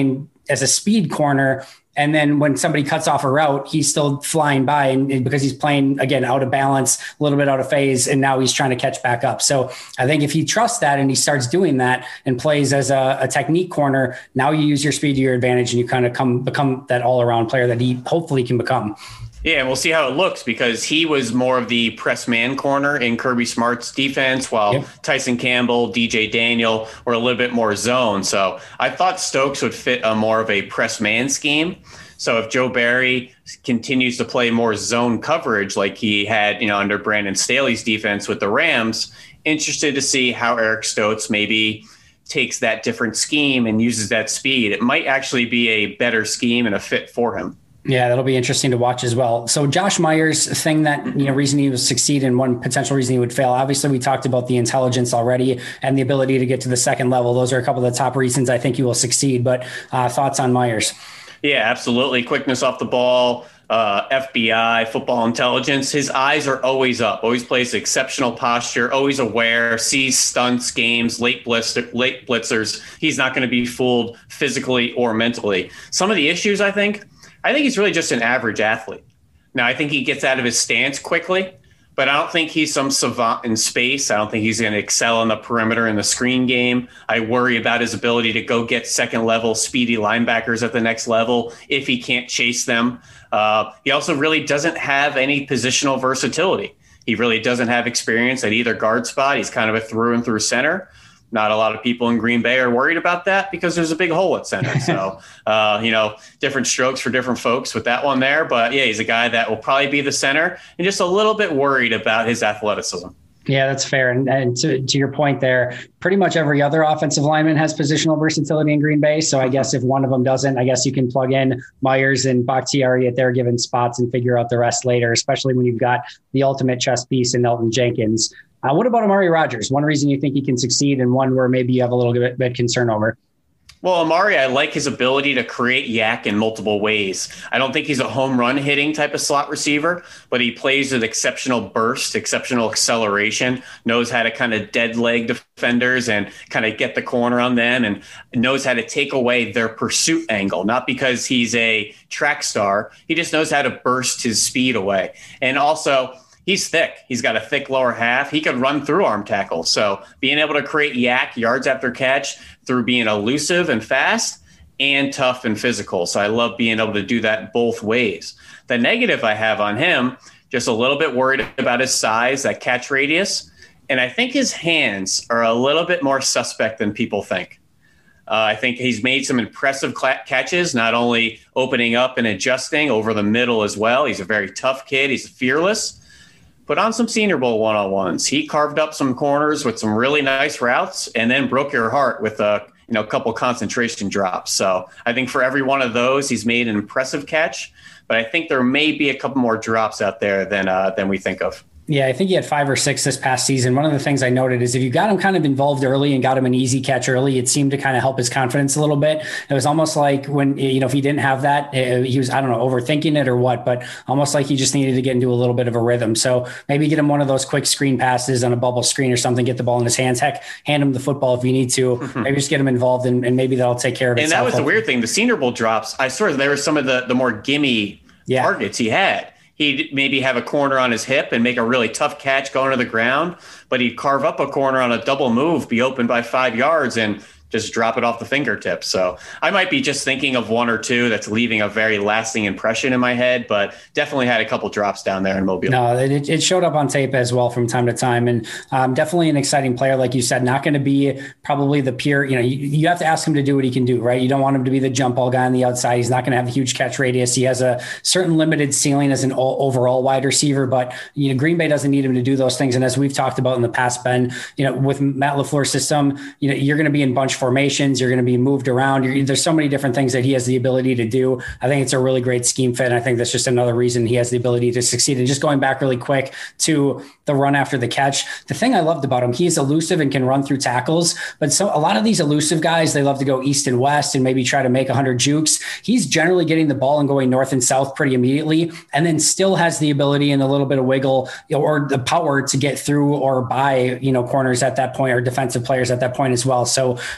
as a speed corner. And then when somebody cuts off a route, he's still flying by, and, and because he's playing, again, out of balance, a little bit out of phase, and now he's trying to catch back up. So I think if he trusts that and he starts doing that and plays as a, a technique corner, now you use your speed to your advantage and you kind of come become that all-around player that he hopefully can become. Yeah, and we'll see how it looks, because he was more of the press man corner in Kirby Smart's defense, while yep. Tyson Campbell, D J Daniel were a little bit more zone. So I thought Stokes would fit a more of a press man scheme. So if Joe Barry continues to play more zone coverage like he had, you know, under Brandon Staley's defense with the Rams, interested to see how Eric Stokes maybe takes that different scheme and uses that speed. It might actually be a better scheme and a fit for him. Yeah, that'll be interesting to watch as well. So Josh Myers, thing that, you know, reason he would succeed and one potential reason he would fail. Obviously, we talked about the intelligence already and the ability to get to the second level. Those are a couple of the top reasons I think he will succeed. But uh, thoughts on Myers? Yeah, absolutely. Quickness off the ball, uh, F B I, football intelligence. His eyes are always up, always plays exceptional posture, always aware, sees stunts, games, late blitzer, late blitzers. He's not going to be fooled physically or mentally. Some of the issues, I think, I think he's really just an average athlete. Now, I think he gets out of his stance quickly, but I don't think he's some savant in space. I don't think he's going to excel on the perimeter in the screen game. I worry about his ability to go get second level speedy linebackers at the next level if he can't chase them. Uh, he also really doesn't have any positional versatility. He really doesn't have experience at either guard spot. He's kind of a through and through center. Not a lot of people in Green Bay are worried about that because there's a big hole at center. So, uh, you know, different strokes for different folks with that one there. But yeah, he's a guy that will probably be the center and just a little bit worried about his athleticism. Yeah, that's fair. And, and to, to your point there, pretty much every other offensive lineman has positional versatility in Green Bay. So I guess if one of them doesn't, I guess you can plug in Myers and Bakhtiari at their given spots and figure out the rest later, especially when you've got the ultimate chess piece in Elgton Jenkins. Uh, what about Amari Rodgers? One reason you think he can succeed and one where maybe you have a little bit, bit concern over. Well, Amari, I like his ability to create yak in multiple ways. I don't think he's a home run hitting type of slot receiver, but he plays with exceptional burst, exceptional acceleration, knows how to kind of dead leg defenders and kind of get the corner on them, and knows how to take away their pursuit angle, not because he's a track star. He just knows how to burst his speed away. And also, he's thick. He's got a thick lower half. He could run through arm tackles. So being able to create yak, yards after catch, through being elusive and fast and tough and physical. So I love being able to do that both ways. The negative I have on him, just a little bit worried about his size, that catch radius. And I think his hands are a little bit more suspect than people think. Uh, I think he's made some impressive cl- catches, not only opening up and adjusting over the middle as well. He's a very tough kid. He's fearless. But on some Senior Bowl one-on-ones, he carved up some corners with some really nice routes and then broke your heart with a you know, couple concentration drops. So I think for every one of those, he's made an impressive catch. But I think there may be a couple more drops out there than uh, than we think of. Yeah, I think he had five or six this past season. One of the things I noted is if you got him kind of involved early and got him an easy catch early, it seemed to kind of help his confidence a little bit. It was almost like when, you know, if he didn't have that, he was, I don't know, overthinking it or what, but almost like he just needed to get into a little bit of a rhythm. So maybe get him one of those quick screen passes on a bubble screen or something, get the ball in his hands. Heck, hand him the football if you need to. Mm-hmm. Maybe just get him involved and, and maybe that'll take care of it. And that was the weird thing. The Senior Bowl drops, I swear there were some of the, the more gimme yeah. targets he had. He'd maybe have a corner on his hip and make a really tough catch going to the ground, but he'd carve up a corner on a double move, be open by five yards, and just drop it off the fingertips. So I might be just thinking of one or two that's leaving a very lasting impression in my head, but definitely had a couple drops down there in Mobile. No, it, it showed up on tape as well from time to time. And um, definitely an exciting player, like you said, not going to be probably the pure, you know, you, you have to ask him to do what he can do, right? You don't want him to be the jump ball guy on the outside. He's not going to have a huge catch radius. He has a certain limited ceiling as an overall wide receiver, but you know, Green Bay doesn't need him to do those things. And as we've talked about in the past, Ben, you know, with Matt LaFleur's system, you know, you're going to be in bunch formations, you're going to be moved around. You're, there's so many different things that he has the ability to do. I think it's a really great scheme fit. And I think that's just another reason he has the ability to succeed. And just going back really quick to the run after the catch, the thing I loved about him, he's elusive and can run through tackles, but so a lot of these elusive guys, they love to go east and west and maybe try to make a hundred jukes. He's generally getting the ball and going north and south pretty immediately, and then still has the ability and a little bit of wiggle or the power to get through or by, you know, corners at that point or defensive players at that point as well. So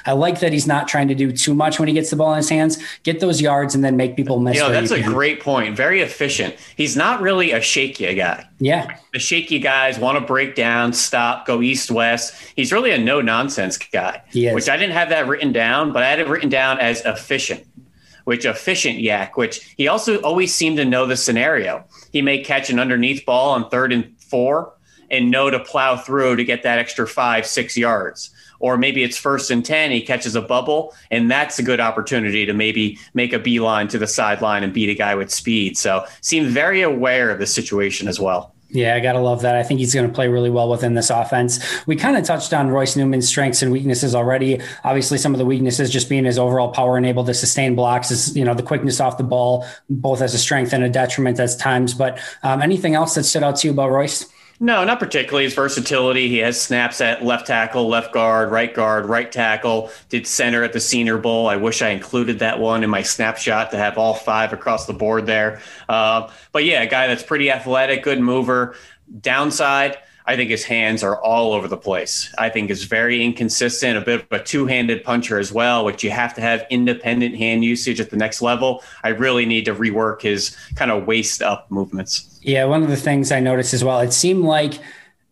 I like that he's not trying to do too much when he gets the ball in his hands. Get those yards and then make people miss. You know, that's you a great point. Very efficient. He's not really a shaky guy. Yeah. The shaky guys want to break down, stop, go east-west. He's really a no-nonsense guy, which I didn't have that written down, but I had it written down as efficient. Which efficient yak, which he also always seemed to know the scenario. He may catch an underneath ball on third and four and know to plow through to get that extra five, six yards. Or maybe it's first and ten, he catches a bubble, and that's a good opportunity to maybe make a beeline to the sideline and beat a guy with speed. So seemed very aware of the situation as well. Yeah, I got to love that. I think he's going to play really well within this offense. We kind of touched on Royce Newman's strengths and weaknesses already. Obviously, some of the weaknesses just being his overall power and able to sustain blocks, is, you know, the quickness off the ball, both as a strength and a detriment at times. But um, anything else that stood out to you about Royce? No, not particularly. His versatility. He has snaps at left tackle, left guard, right guard, right tackle, did center at the Senior Bowl. I wish I included that one in my snapshot to have all five across the board there. Uh, but yeah, a guy that's pretty athletic, good mover. Downside, I think his hands are all over the place. I think is very inconsistent, a bit of a two-handed puncher as well, which you have to have independent hand usage at the next level. I really need to rework his kind of waist up movements. Yeah, one of the things I noticed as well, it seemed like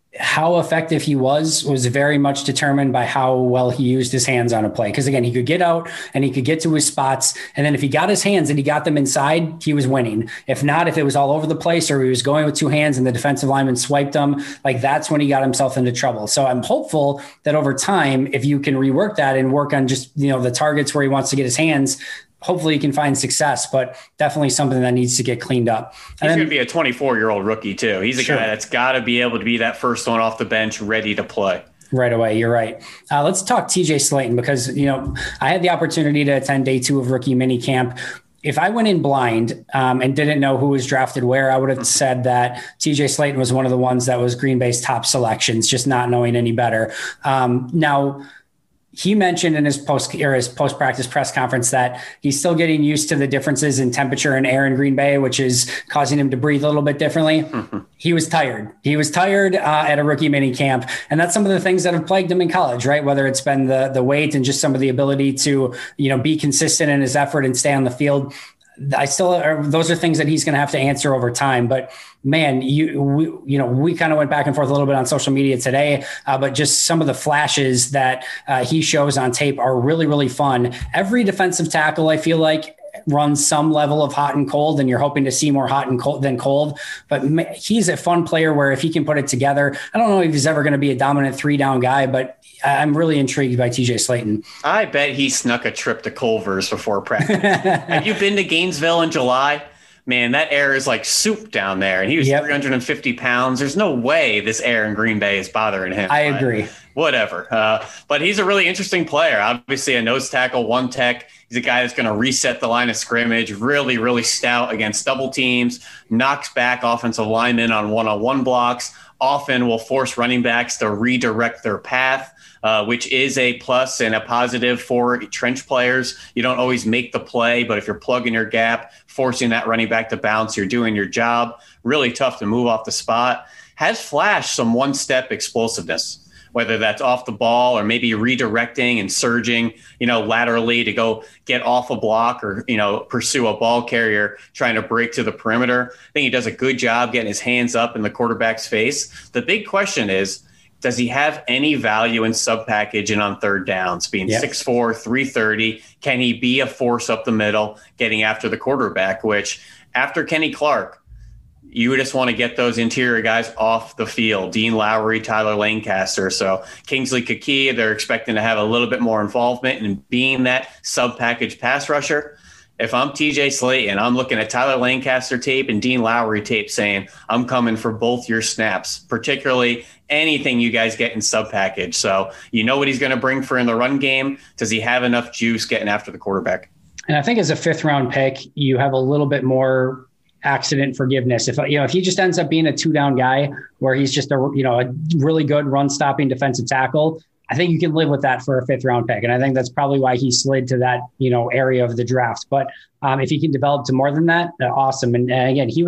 how effective he was was very much determined by how well he used his hands on a play. Because again, he could get out and he could get to his spots. And then if he got his hands and he got them inside, he was winning. If not, if it was all over the place or he was going with two hands and the defensive lineman swiped him, like that's when he got himself into trouble. So I'm hopeful that over time, if you can rework that and work on just, you know, the targets where he wants to get his hands, hopefully he can find success, but definitely something that needs to get cleaned up. And he's going to be a twenty-four-year-old rookie, too. He's a sure. guy that's got to be able to be that first one off the bench, ready to play. Right away. You're right. Uh, let's talk T J Slaton because, you know, I had the opportunity to attend day two of rookie mini camp. If I went in blind um, and didn't know who was drafted where, I would have said that T J Slaton was one of the ones that was Green Bay's top selections, just not knowing any better. Um, now, he mentioned in his post or his post practice press conference that he's still getting used to the differences in temperature and air in Green Bay, which is causing him to breathe a little bit differently. Mm-hmm. He was tired. He was tired uh, at a rookie mini camp. And that's some of the things that have plagued him in college, right? Whether it's been the the weight and just some of the ability to, you know, be consistent in his effort and stay on the field. I still are, those are things that he's going to have to answer over time. But man, you we, you know, we kind of went back and forth a little bit on social media today, uh, but just some of the flashes that uh, he shows on tape are really, really fun. Every defensive tackle, I feel like, runs some level of hot and cold, and you're hoping to see more hot and cold than cold. But he's a fun player where if he can put it together, I don't know if he's ever going to be a dominant three down guy, but I'm really intrigued by T J Slaton. I bet he snuck a trip to Culver's before practice. Have you been to Gainesville in July? Man, that air is like soup down there. And he was yep. three hundred fifty pounds. There's no way this air in Green Bay is bothering him. I agree. Whatever. Uh, but he's a really interesting player. Obviously a nose tackle, one tech. He's a guy that's going to reset the line of scrimmage, really, really stout against double teams, knocks back offensive linemen on one-on-one blocks, often will force running backs to redirect their path. Uh, which is a plus and a positive for trench players. You don't always make the play, but if you're plugging your gap, forcing that running back to bounce, you're doing your job. Really tough to move off the spot. Has flashed some one-step explosiveness, whether that's off the ball or maybe redirecting and surging, you know, laterally to go get off a block or, you know, pursue a ball carrier trying to break to the perimeter. I think he does a good job getting his hands up in the quarterback's face. The big question is, does he have any value in sub package and on third downs, being yep. six four, three thirty? Can he be a force up the middle, getting after the quarterback, which after Kenny Clark, you just want to get those interior guys off the field. Dean Lowry, Tyler Lancaster. So Kingsley Keke, they're expecting to have a little bit more involvement in being that sub package pass rusher. If I'm T J Slaton, I'm looking at Tyler Lancaster tape and Dean Lowry tape saying, I'm coming for both your snaps, particularly anything you guys get in sub package. So you know what he's going to bring for in the run game. Does he have enough juice getting after the quarterback? And I think as a fifth round pick, you have a little bit more accident forgiveness. If, you know, if he just ends up being a two down guy where he's just a, you know, a really good run stopping defensive tackle, I think you can live with that for a fifth round pick. And I think that's probably why he slid to that, you know, area of the draft. But um, if he can develop to more than that, uh, awesome. And uh, again, he was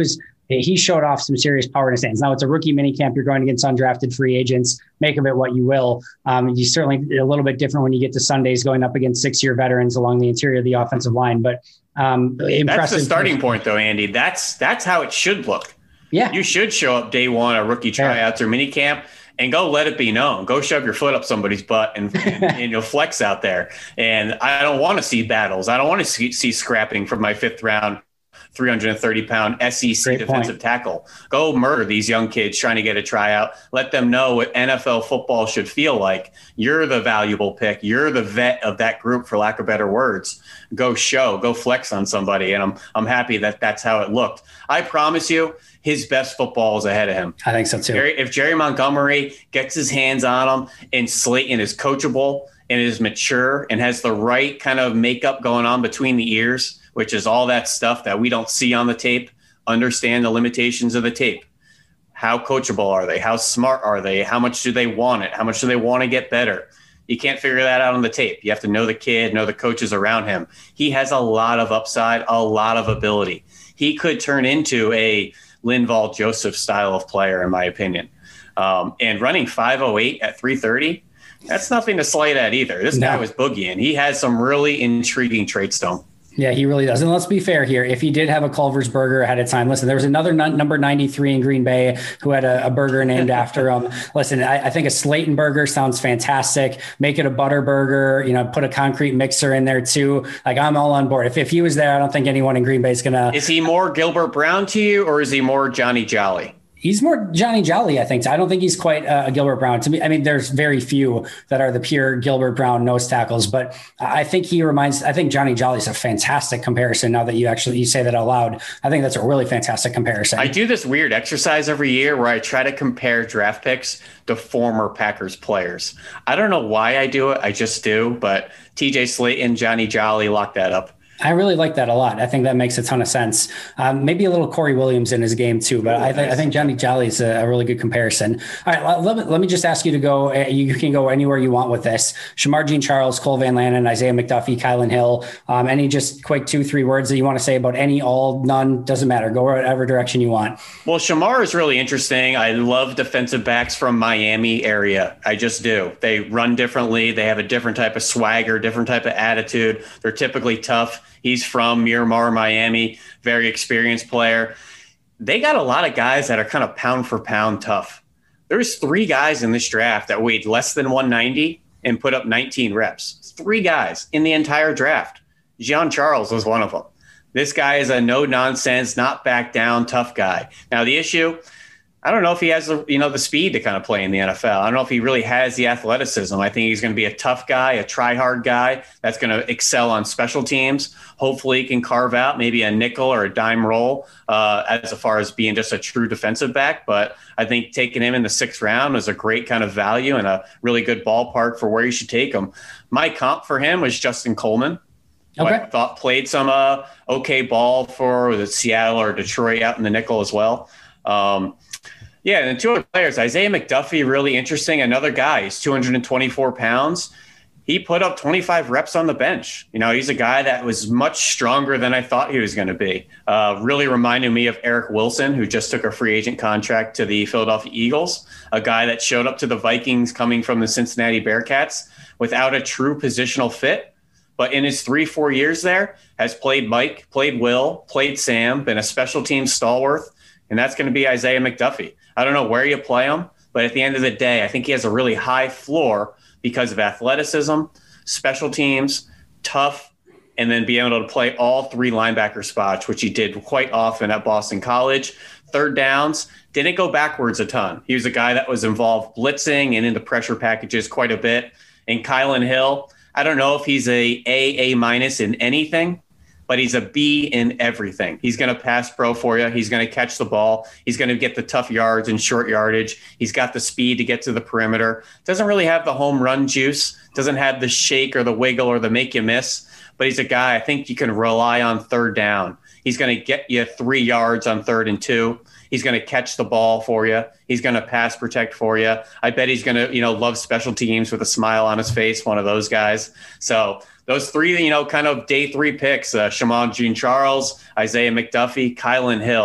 he showed off some serious power in his hands. Now it's a rookie minicamp. You're going against undrafted free agents. Make of it what you will. Um, you certainly a little bit different when you get to Sundays going up against six-year veterans along the interior of the offensive line. But um, impressive. That's the starting point, though, Andy. That's that's how it should look. Yeah, you should show up day one, a rookie tryouts or minicamp, and go let it be known. Go shove your foot up somebody's butt and, and, and you'll flex out there. And I don't want to see battles. I don't want to see, see scrapping from my fifth round, three hundred thirty pound S E C Great defensive point. tackle. Go murder these young kids trying to get a tryout. Let them know what N F L football should feel like. You're the valuable pick. You're the vet of that group, for lack of better words. Go show, go flex on somebody. And I'm, I'm happy that that's how it looked. I promise you, his best football is ahead of him. I think so too. Jerry, if Jerry Montgomery gets his hands on him and Slayton is coachable and is mature and has the right kind of makeup going on between the ears, which is all that stuff that we don't see on the tape, understand the limitations of the tape. How coachable are they? How smart are they? How much do they want it? How much do they want to get better? You can't figure that out on the tape. You have to know the kid, know the coaches around him. He has a lot of upside, a lot of ability. He could turn into a Linval Joseph style of player, in my opinion. Um, and running five oh eight at three thirty, that's nothing to slight at either. This no. guy was boogieing. He has some really intriguing traits, though. Yeah, he really does. And let's be fair here. If he did have a Culver's burger ahead of time, listen, there was another n- number ninety-three in Green Bay who had a, a burger named after him. Listen, I, I think a Slayton burger sounds fantastic. Make it a butter burger, you know, put a concrete mixer in there too. Like, I'm all on board. If, if he was there, I don't think anyone in Green Bay is going to. Is he more Gilbert Brown to you, or is he more Johnny Jolly? He's more Johnny Jolly, I think. I don't think he's quite uh, a Gilbert Brown. To me, I mean, there's very few that are the pure Gilbert Brown nose tackles, but I think he reminds. I think Johnny Jolly is a fantastic comparison. Now that you actually you say that out loud, I think that's a really fantastic comparison. I do this weird exercise every year where I try to compare draft picks to former Packers players. I don't know why I do it. I just do. But T J Slayton, Johnny Jolly, lock that up. I really like that a lot. I think that makes a ton of sense. Um, maybe a little Corey Williams in his game too, but I, th- I think Johnny Jolly is a, a really good comparison. All right, let me, let me just ask you to go. Uh, you can go anywhere you want with this. Shemar Jean-Charles, Cole Van Lannon, Isaiah McDuffie, Kylan Hill. Um, any just quick two, three words that you want to say about any, all, none, doesn't matter. Go whatever direction you want. Well, Shemar is really interesting. I love defensive backs from Miami area. I just do. They run differently. They have a different type of swagger, different type of attitude. They're typically tough. He's from Miramar, Miami, very experienced player. They got a lot of guys that are kind of pound for pound tough. There's three guys in this draft that weighed less than one ninety and put up nineteen reps. Three guys in the entire draft. Jean-Charles was one of them. This guy is a no-nonsense, not back down, tough guy. Now, the issue, I don't know if he has the, you know, the speed to kind of play in the N F L. I don't know if he really has the athleticism. I think he's going to be a tough guy, a try-hard guy that's going to excel on special teams. Hopefully he can carve out maybe a nickel or a dime roll uh, as far as being just a true defensive back. But I think taking him in the sixth round was a great kind of value and a really good ballpark for where you should take him. My comp for him was Justin Coleman. Okay. I thought played some uh, okay ball for was it Seattle or Detroit out in the nickel as well. Um, Yeah, and two other players, Isaiah McDuffie, really interesting. Another guy, he's two hundred twenty-four pounds. He put up twenty-five reps on the bench. You know, he's a guy that was much stronger than I thought he was going to be. Uh, really reminded me of Eric Wilson, who just took a free agent contract to the Philadelphia Eagles, a guy that showed up to the Vikings coming from the Cincinnati Bearcats without a true positional fit. But in his three, four years there, has played Mike, played Will, played Sam, been a special team stalwart, and that's going to be Isaiah McDuffie. I don't know where you play him, but at the end of the day, I think he has a really high floor because of athleticism, special teams, tough, and then being able to play all three linebacker spots, which he did quite often at Boston College. Third downs, didn't go backwards a ton. He was a guy that was involved blitzing and into pressure packages quite a bit. And Kylan Hill, I don't know if he's a A, A minus in anything, but he's a B in everything. He's going to pass pro for you. He's going to catch the ball. He's going to get the tough yards and short yardage. He's got the speed to get to the perimeter. Doesn't really have the home run juice. Doesn't have the shake or the wiggle or the make you miss. But he's a guy I think you can rely on third down. He's going to get you three yards on third and two. He's going to catch the ball for you. He's going to pass protect for you. I bet he's going to, you know, love special teams with a smile on his face, one of those guys. So those three, you know, kind of day three picks, uh, Shemar Jean-Charles, Isaiah McDuffie, Kylan Hill,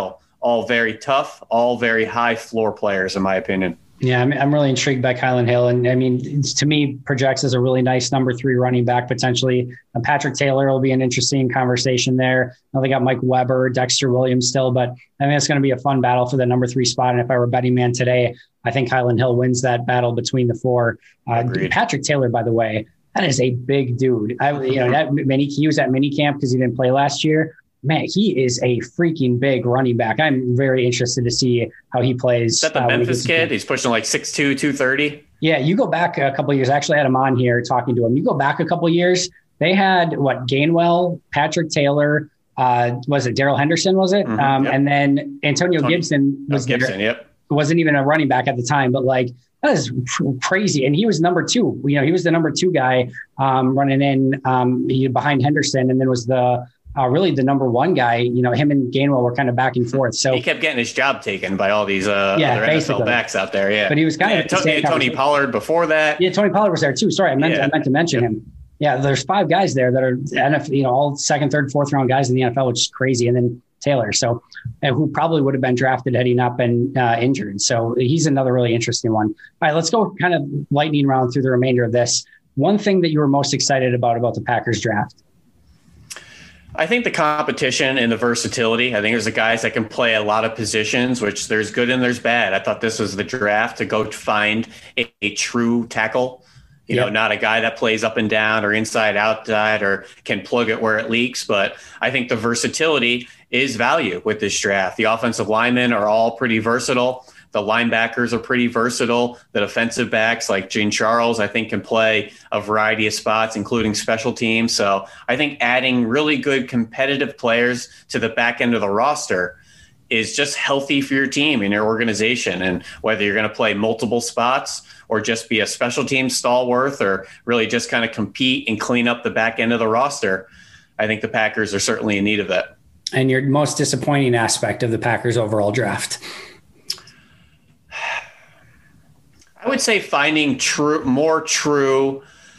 all very tough, all very high floor players, in my opinion. Yeah, I'm, I'm really intrigued by Kylan Hill. And I mean, to me, projects as a really nice number three running back, potentially. Uh, Patrick Taylor will be an interesting conversation there. Now they got Mike Weber, Dexter Williams still, but I think it's going to be a fun battle for the number three spot. And if I were a betting man today, I think Kylan Hill wins that battle between the four. Uh, Patrick Taylor, by the way, that is a big dude. I, you know, that mini, he was at minicamp because he didn't play last year. Man, he is a freaking big running back. I'm very interested to see how he plays. Is that the uh, Memphis he kid? He's pushing like six two, two thirty. Yeah, you go back a couple of years. I actually had him on here talking to him. You go back a couple of years, they had what, Gainwell, Patrick Taylor, uh, was it Darrell Henderson, was it? Mm-hmm, um, yep. And then Antonio Tony, Gibson was oh, Gibson, there. Yep. Wasn't even a running back at the time, but like, that is crazy. And he was number two. You know, he was the number two guy um, running in um, he, behind Henderson, and then was the Uh, really the number one guy. You know, him and Gainwell were kind of back and forth. So he kept getting his job taken by all these uh, yeah, other N F L backs out there. Yeah, but he was kind yeah, of Tony, Tony Pollard before that. Yeah, Tony Pollard was there too. Sorry, I meant, yeah. to, I meant to mention yeah. him. Yeah, there's five guys there that are N F L, you know, all second, third, fourth round guys in the N F L, which is crazy. And then Taylor, so uh, who probably would have been drafted had he not been uh, injured. So he's another really interesting one. All right, let's go kind of lightning round through the remainder of this. One thing that you were most excited about about the Packers draft? I think the competition and the versatility. I think there's the guys that can play a lot of positions, which there's good and there's bad. I thought this was the draft to go find a, a true tackle, you yep. know, not a guy that plays up and down or inside outside or can plug it where it leaks. But I think the versatility is value with this draft. The offensive linemen are all pretty versatile. The linebackers are pretty versatile. The defensive backs like Gene Charles, I think, can play a variety of spots, including special teams. So I think adding really good competitive players to the back end of the roster is just healthy for your team and your organization. And whether you're going to play multiple spots or just be a special team stalwart or really just kind of compete and clean up the back end of the roster, I think the Packers are certainly in need of that. And your most disappointing aspect of the Packers overall draft? I would say finding true, more true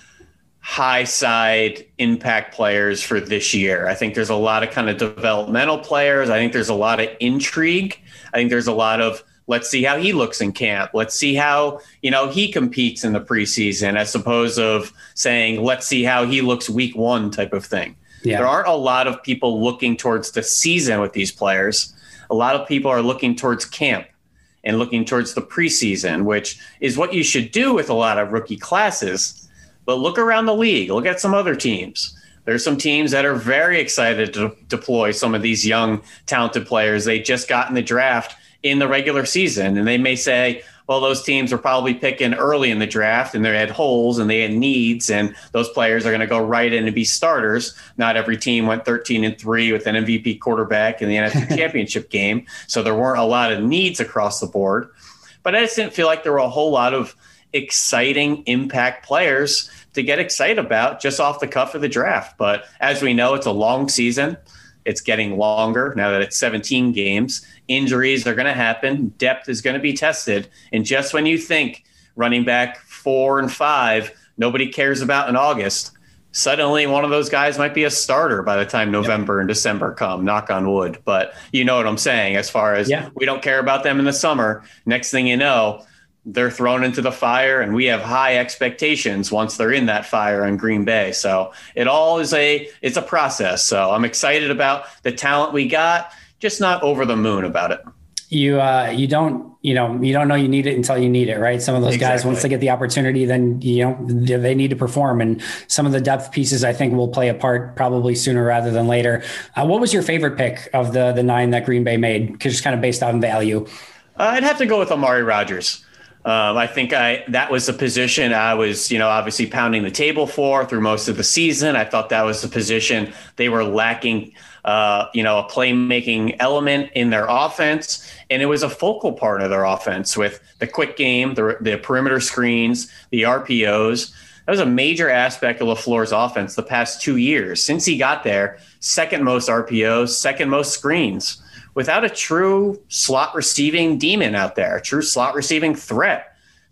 high side impact players for this year. I think there's a lot of kind of developmental players. I think there's a lot of intrigue. I think there's a lot of, let's see how he looks in camp. Let's see how, you know, he competes in the preseason, as opposed of saying, let's see how he looks week one type of thing. Yeah. There aren't a lot of people looking towards the season with these players. A lot of people are looking towards camp and looking towards the preseason, which is what you should do with a lot of rookie classes. But look around the league. Look at some other teams. There's some teams that are very excited to deploy some of these young, talented players they just got in the draft in the regular season. And they may say, well, those teams are probably picking early in the draft and they had holes and they had needs, and those players are going to go right in and be starters. Not every team went thirteen and three with an M V P quarterback in the N F C Championship game. So there weren't a lot of needs across the board. But I just didn't feel like there were a whole lot of exciting impact players to get excited about just off the cuff of the draft. But as we know, it's a long season. It's getting longer now that it's seventeen games. Injuries are going to happen. Depth is going to be tested. And just when you think running back four and five, nobody cares about in August, suddenly one of those guys might be a starter by the time November yep. and December come, knock on wood. But you know what I'm saying, as far as yeah. we don't care about them in the summer. Next thing you know, they're thrown into the fire, and we have high expectations once they're in that fire in Green Bay. So it all is a, it's a process. So I'm excited about the talent we got, just not over the moon about it. You, uh, you don't, you know, you don't know you need it until you need it, right? Some of those exactly. guys, once they get the opportunity, then, you know, they need to perform. And some of the depth pieces, I think, will play a part probably sooner rather than later. Uh, what was your favorite pick of the, the nine that Green Bay made? Because just kind of based on value. Uh, I'd have to go with Amari Rodgers. Um, I think I that was the position I was, you know, obviously pounding the table for through most of the season. I thought that was the position they were lacking, uh, you know, a playmaking element in their offense. And it was a focal part of their offense with the quick game, the, the perimeter screens, the R P Os. That was a major aspect of LaFleur's offense the past two years. Since he got there, second most R P Os, second most screens, without a true slot receiving demon out there, a true slot receiving threat.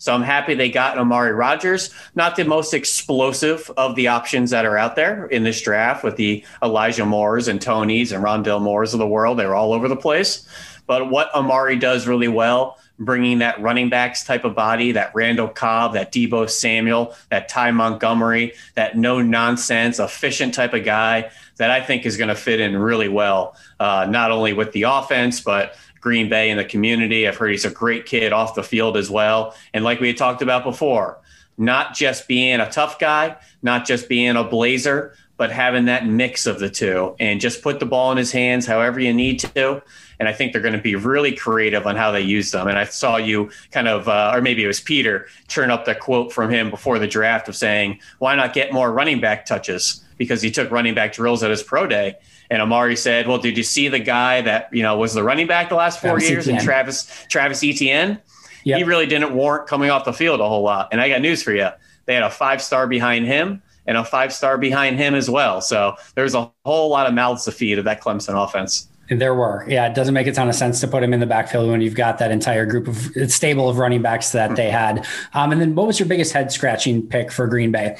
So I'm happy they got Amari Rodgers, not the most explosive of the options that are out there in this draft with the Elijah Moores and Tonys and Rondale Moores of the world. They're all over the place. But what Amari does really well, bringing that running backs type of body, that Randall Cobb, that Deebo Samuel, that Ty Montgomery, that no nonsense, efficient type of guy that I think is going to fit in really well, uh, not only with the offense, but Green Bay and the community. I've heard he's a great kid off the field as well. And like we had talked about before, not just being a tough guy, not just being a blazer, but having that mix of the two and just put the ball in his hands however you need to. And I think they're going to be really creative on how they use them. And I saw you kind of, uh, or maybe it was Peter, turn up the quote from him before the draft of saying, why not get more running back touches? Because he took running back drills at his pro day. And Amari said, well, did you see the guy that, you know, was the running back the last four Travis years Etienne. and Travis, Travis Etienne? Yep. He really didn't warrant coming off the field a whole lot. And I got news for you. They had a five-star behind him and a five-star behind him as well. So there's a whole lot of mouths to feed of that Clemson offense. There were. Yeah, it doesn't make a ton of sense to put him in the backfield when you've got that entire group of stable of running backs that they had. Um, and then what was your biggest head-scratching pick for Green Bay?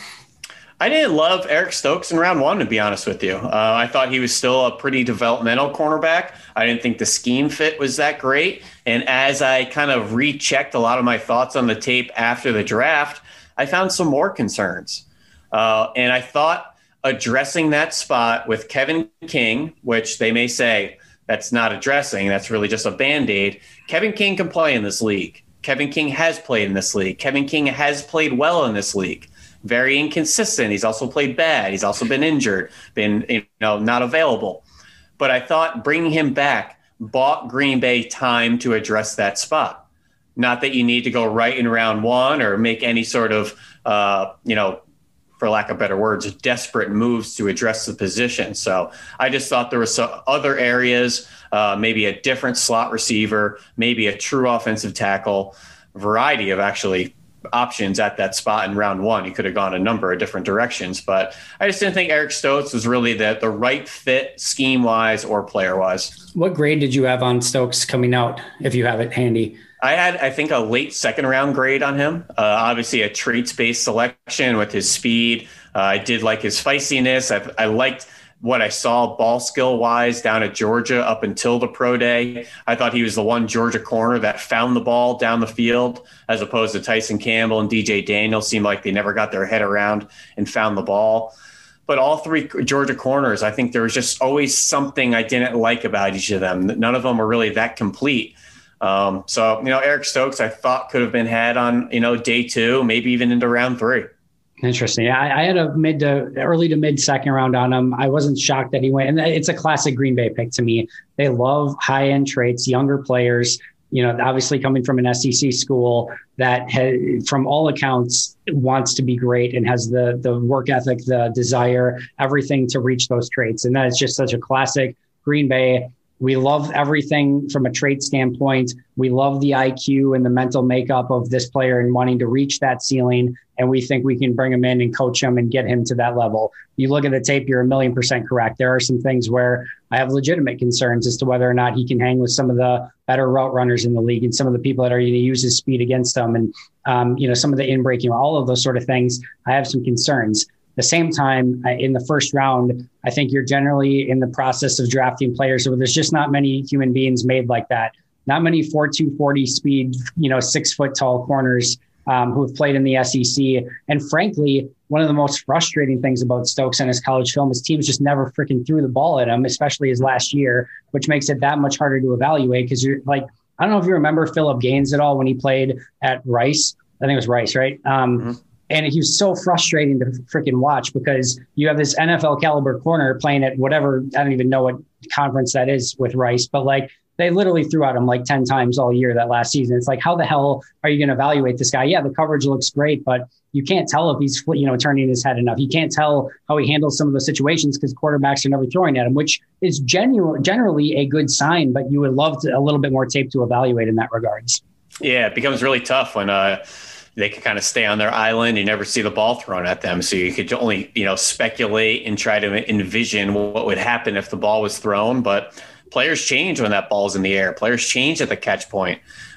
I didn't love Eric Stokes in round one, to be honest with you. Uh, I thought he was still a pretty developmental cornerback. I didn't think the scheme fit was that great. And as I kind of rechecked a lot of my thoughts on the tape after the draft, I found some more concerns. Uh, and I thought addressing that spot with Kevin King, which they may say that's not addressing, that's really just a Band-Aid. Kevin King can play in this league. Kevin King has played in this league. Kevin King has played well in this league. Very inconsistent. He's also played bad. He's also been injured, been, you know, not available. But I thought bringing him back bought Green Bay time to address that spot. Not that you need to go right in round one or make any sort of, uh, you know, for lack of better words, desperate moves to address the position. So I just thought there were some other areas, uh, maybe a different slot receiver, maybe a true offensive tackle, variety of actually options at that spot in round one. He could have gone a number of different directions, but I just didn't think Eric Stokes was really the, the right fit scheme wise or player wise. What grade did you have on Stokes coming out, if you have it handy? I had, I think, a late second round grade on him. Uh, obviously a traits-based selection with his speed. Uh, I did like his feistiness. I, I liked what I saw ball skill wise down at Georgia up until the pro day. I thought he was the one Georgia corner that found the ball down the field, as opposed to Tyson Campbell and D J Daniels seemed like they never got their head around and found the ball. But all three Georgia corners, I think there was just always something I didn't like about each of them. None of them were really that complete. Um, so, you know, Eric Stokes, I thought could have been had on, you know, day two, maybe even into round three. Interesting. I, I had a mid to early to mid second round on him. I wasn't shocked that he went, and it's a classic Green Bay pick to me. They love high end traits, younger players, you know, obviously coming from an S E C school that has, from all accounts, wants to be great and has the, the work ethic, the desire, everything to reach those traits. And that is just such a classic Green Bay. We love everything from a trait standpoint. We love the I Q and the mental makeup of this player and wanting to reach that ceiling. And we think we can bring him in and coach him and get him to that level. You look at the tape, you're a million percent correct. There are some things where I have legitimate concerns as to whether or not he can hang with some of the better route runners in the league and some of the people that are going to use his speed against him. And, um, you know, some of the in-breaking, all of those sort of things, I have some concerns. At the same time, in the first round, I think you're generally in the process of drafting players where there's just not many human beings made like that. Not many four two forty speed, you know, six foot tall corners um, who have played in the S E C. And frankly, one of the most frustrating things about Stokes and his college film is teams just never freaking threw the ball at him, especially his last year, which makes it that much harder to evaluate. Because you're like, I don't know if you remember Phillip Gaines at all when he played at Rice. I think it was Rice, right? Um, mm-hmm. And he was so frustrating to freaking watch because you have this N F L caliber corner playing at whatever, I don't even know what conference that is with Rice, but like they literally threw at him like ten times all year that last season. It's like, how the hell are you going to evaluate this guy? Yeah, the coverage looks great, but you can't tell if he's, you know, turning his head enough. You can't tell how he handles some of the situations because quarterbacks are never throwing at him, which is genu- generally a good sign, but you would love to, a little bit more tape to evaluate in that regards. Yeah, it becomes really tough when, uh, they can kind of stay on their island. You never see the ball thrown at them. So you could only, you know, speculate and try to envision what would happen if the ball was thrown. But players change when that ball's in the air. Players change at the catch point.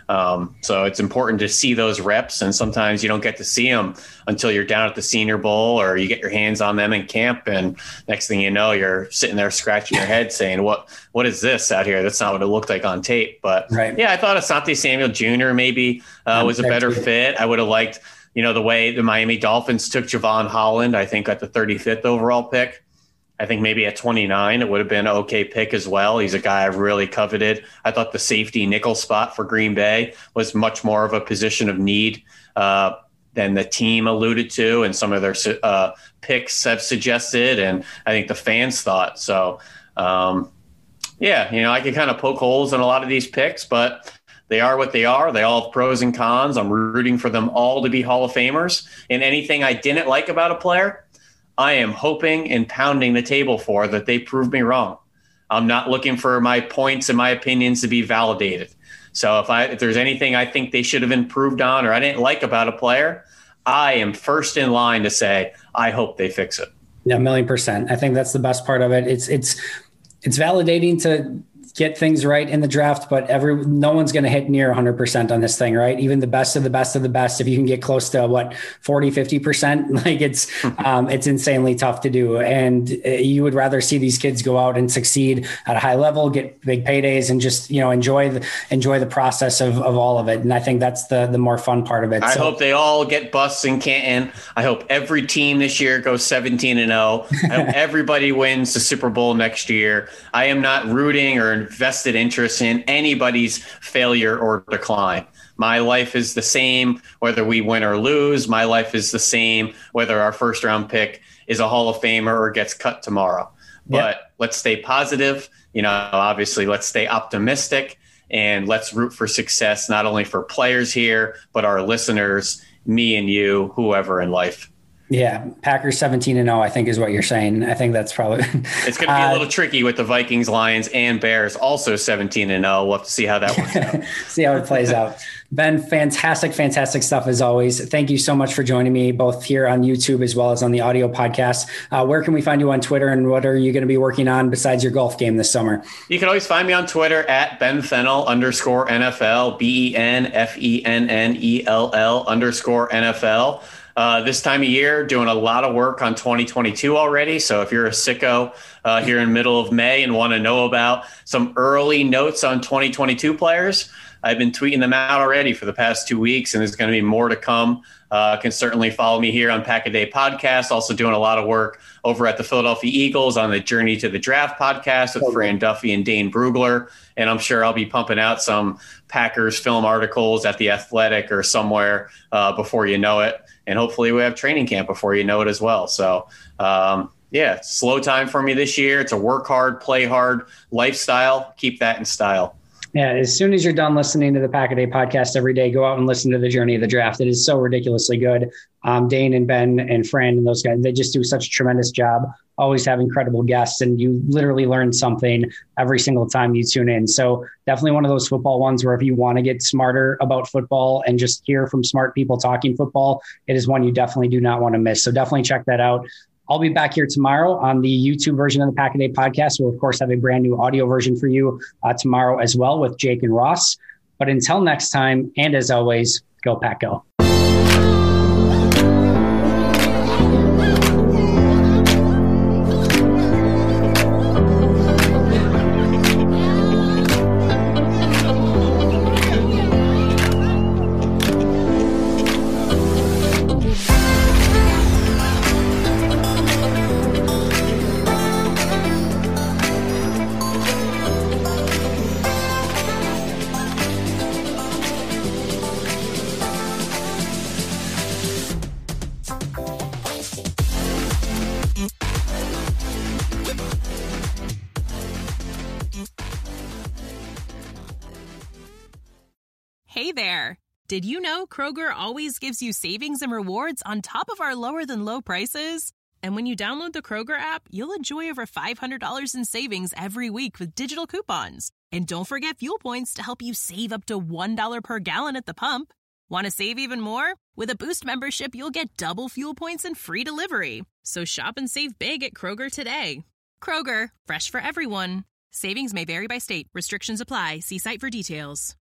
Um, so it's important to see those reps, and sometimes you don't get to see them until you're down at the Senior Bowl or you get your hands on them in camp, and next thing you know, you're sitting there scratching your head saying, what what is this out here? That's not what it looked like on tape. But right. yeah, I thought Asante Samuel Junior maybe uh, was a better fit. I would have liked, you know, the way the Miami Dolphins took Javon Holland, I think at the thirty-fifth overall pick. I think maybe at twenty-nine, it would have been an okay pick as well. He's a guy I really coveted. I thought the safety nickel spot for Green Bay was much more of a position of need uh, than the team alluded to, and some of their uh, picks have suggested, and I think the fans thought. So, um, yeah, you know, I could kind of poke holes in a lot of these picks, but they are what they are. They all have pros and cons. I'm rooting for them all to be Hall of Famers. And anything I didn't like about a player, I am hoping and pounding the table for that they prove me wrong. I'm not looking for my points and my opinions to be validated. So if I if there's anything I think they should have improved on or I didn't like about a player, I am first in line to say, I hope they fix it. Yeah, a million percent. I think that's the best part of it. It's it's it's validating to get things right in the draft, but every no one's going to hit near one hundred percent on this thing, right? Even the best of the best of the best, if you can get close to what forty, fifty percent, like it's um, it's insanely tough to do. And you would rather see these kids go out and succeed at a high level, get big paydays, and just, you know, enjoy the enjoy the process of, of all of it. And I think that's the the more fun part of it. I so, hope they all get busts in Canton. I hope every team this year goes seventeen and oh. I hope everybody wins the Super Bowl next year. I am not rooting or vested interest in anybody's failure or decline. My life is the same whether we win or lose. My life is the same whether our first round pick is a Hall of Famer or gets cut tomorrow. But yep. Let's stay positive. You know, obviously, let's stay optimistic, and let's root for success, not only for players here, but our listeners, me and you, whoever in life. Yeah, Packers seventeen and oh, I think is what you're saying. I think that's probably it's going to be a little uh, tricky with the Vikings, Lions, and Bears also seventeen and oh. We'll have to see how that works out. See how it plays out. Ben, fantastic, fantastic stuff as always. Thank you so much for joining me both here on YouTube as well as on the audio podcast. Uh, where can we find you on Twitter, and what are you going to be working on besides your golf game this summer? You can always find me on Twitter at Ben Fennell underscore N F L, B E N F E N N E L L underscore N F L. Uh, this time of year, doing a lot of work on twenty twenty-two already. So if you're a sicko uh, here in middle of May and want to know about some early notes on twenty twenty-two players, I've been tweeting them out already for the past two weeks, and there's going to be more to come. Uh, can certainly follow me here on Pack a Day Podcast. Also doing a lot of work over at the Philadelphia Eagles on the Journey to the Draft podcast with Fran Duffy and Dane Brugler. And I'm sure I'll be pumping out some Packers film articles at The Athletic or somewhere uh, before you know it. And hopefully we have training camp before you know it as well. So, um, yeah, slow time for me this year. It's a work hard, play hard lifestyle. Keep that in style. Yeah, as soon as you're done listening to the Pack a Day podcast every day, go out and listen to the Journey of the Draft. It is so ridiculously good. Um, Dane and Ben and Fran and those guys, they just do such a tremendous job. Always have incredible guests, and you literally learn something every single time you tune in. So definitely one of those football ones where if you want to get smarter about football and just hear from smart people talking football, it is one you definitely do not want to miss. So definitely check that out. I'll be back here tomorrow on the YouTube version of the Pack a Day podcast. We'll, of course, have a brand new audio version for you uh, tomorrow as well with Jake and Ross. But until next time, and as always, go Pack Go. Hey there! Did you know Kroger always gives you savings and rewards on top of our lower-than-low prices? And when you download the Kroger app, you'll enjoy over five hundred dollars in savings every week with digital coupons. And don't forget fuel points to help you save up to one dollar per gallon at the pump. Want to save even more? With a Boost membership, you'll get double fuel points and free delivery. So shop and save big at Kroger today. Kroger, fresh for everyone. Savings may vary by state. Restrictions apply. See site for details.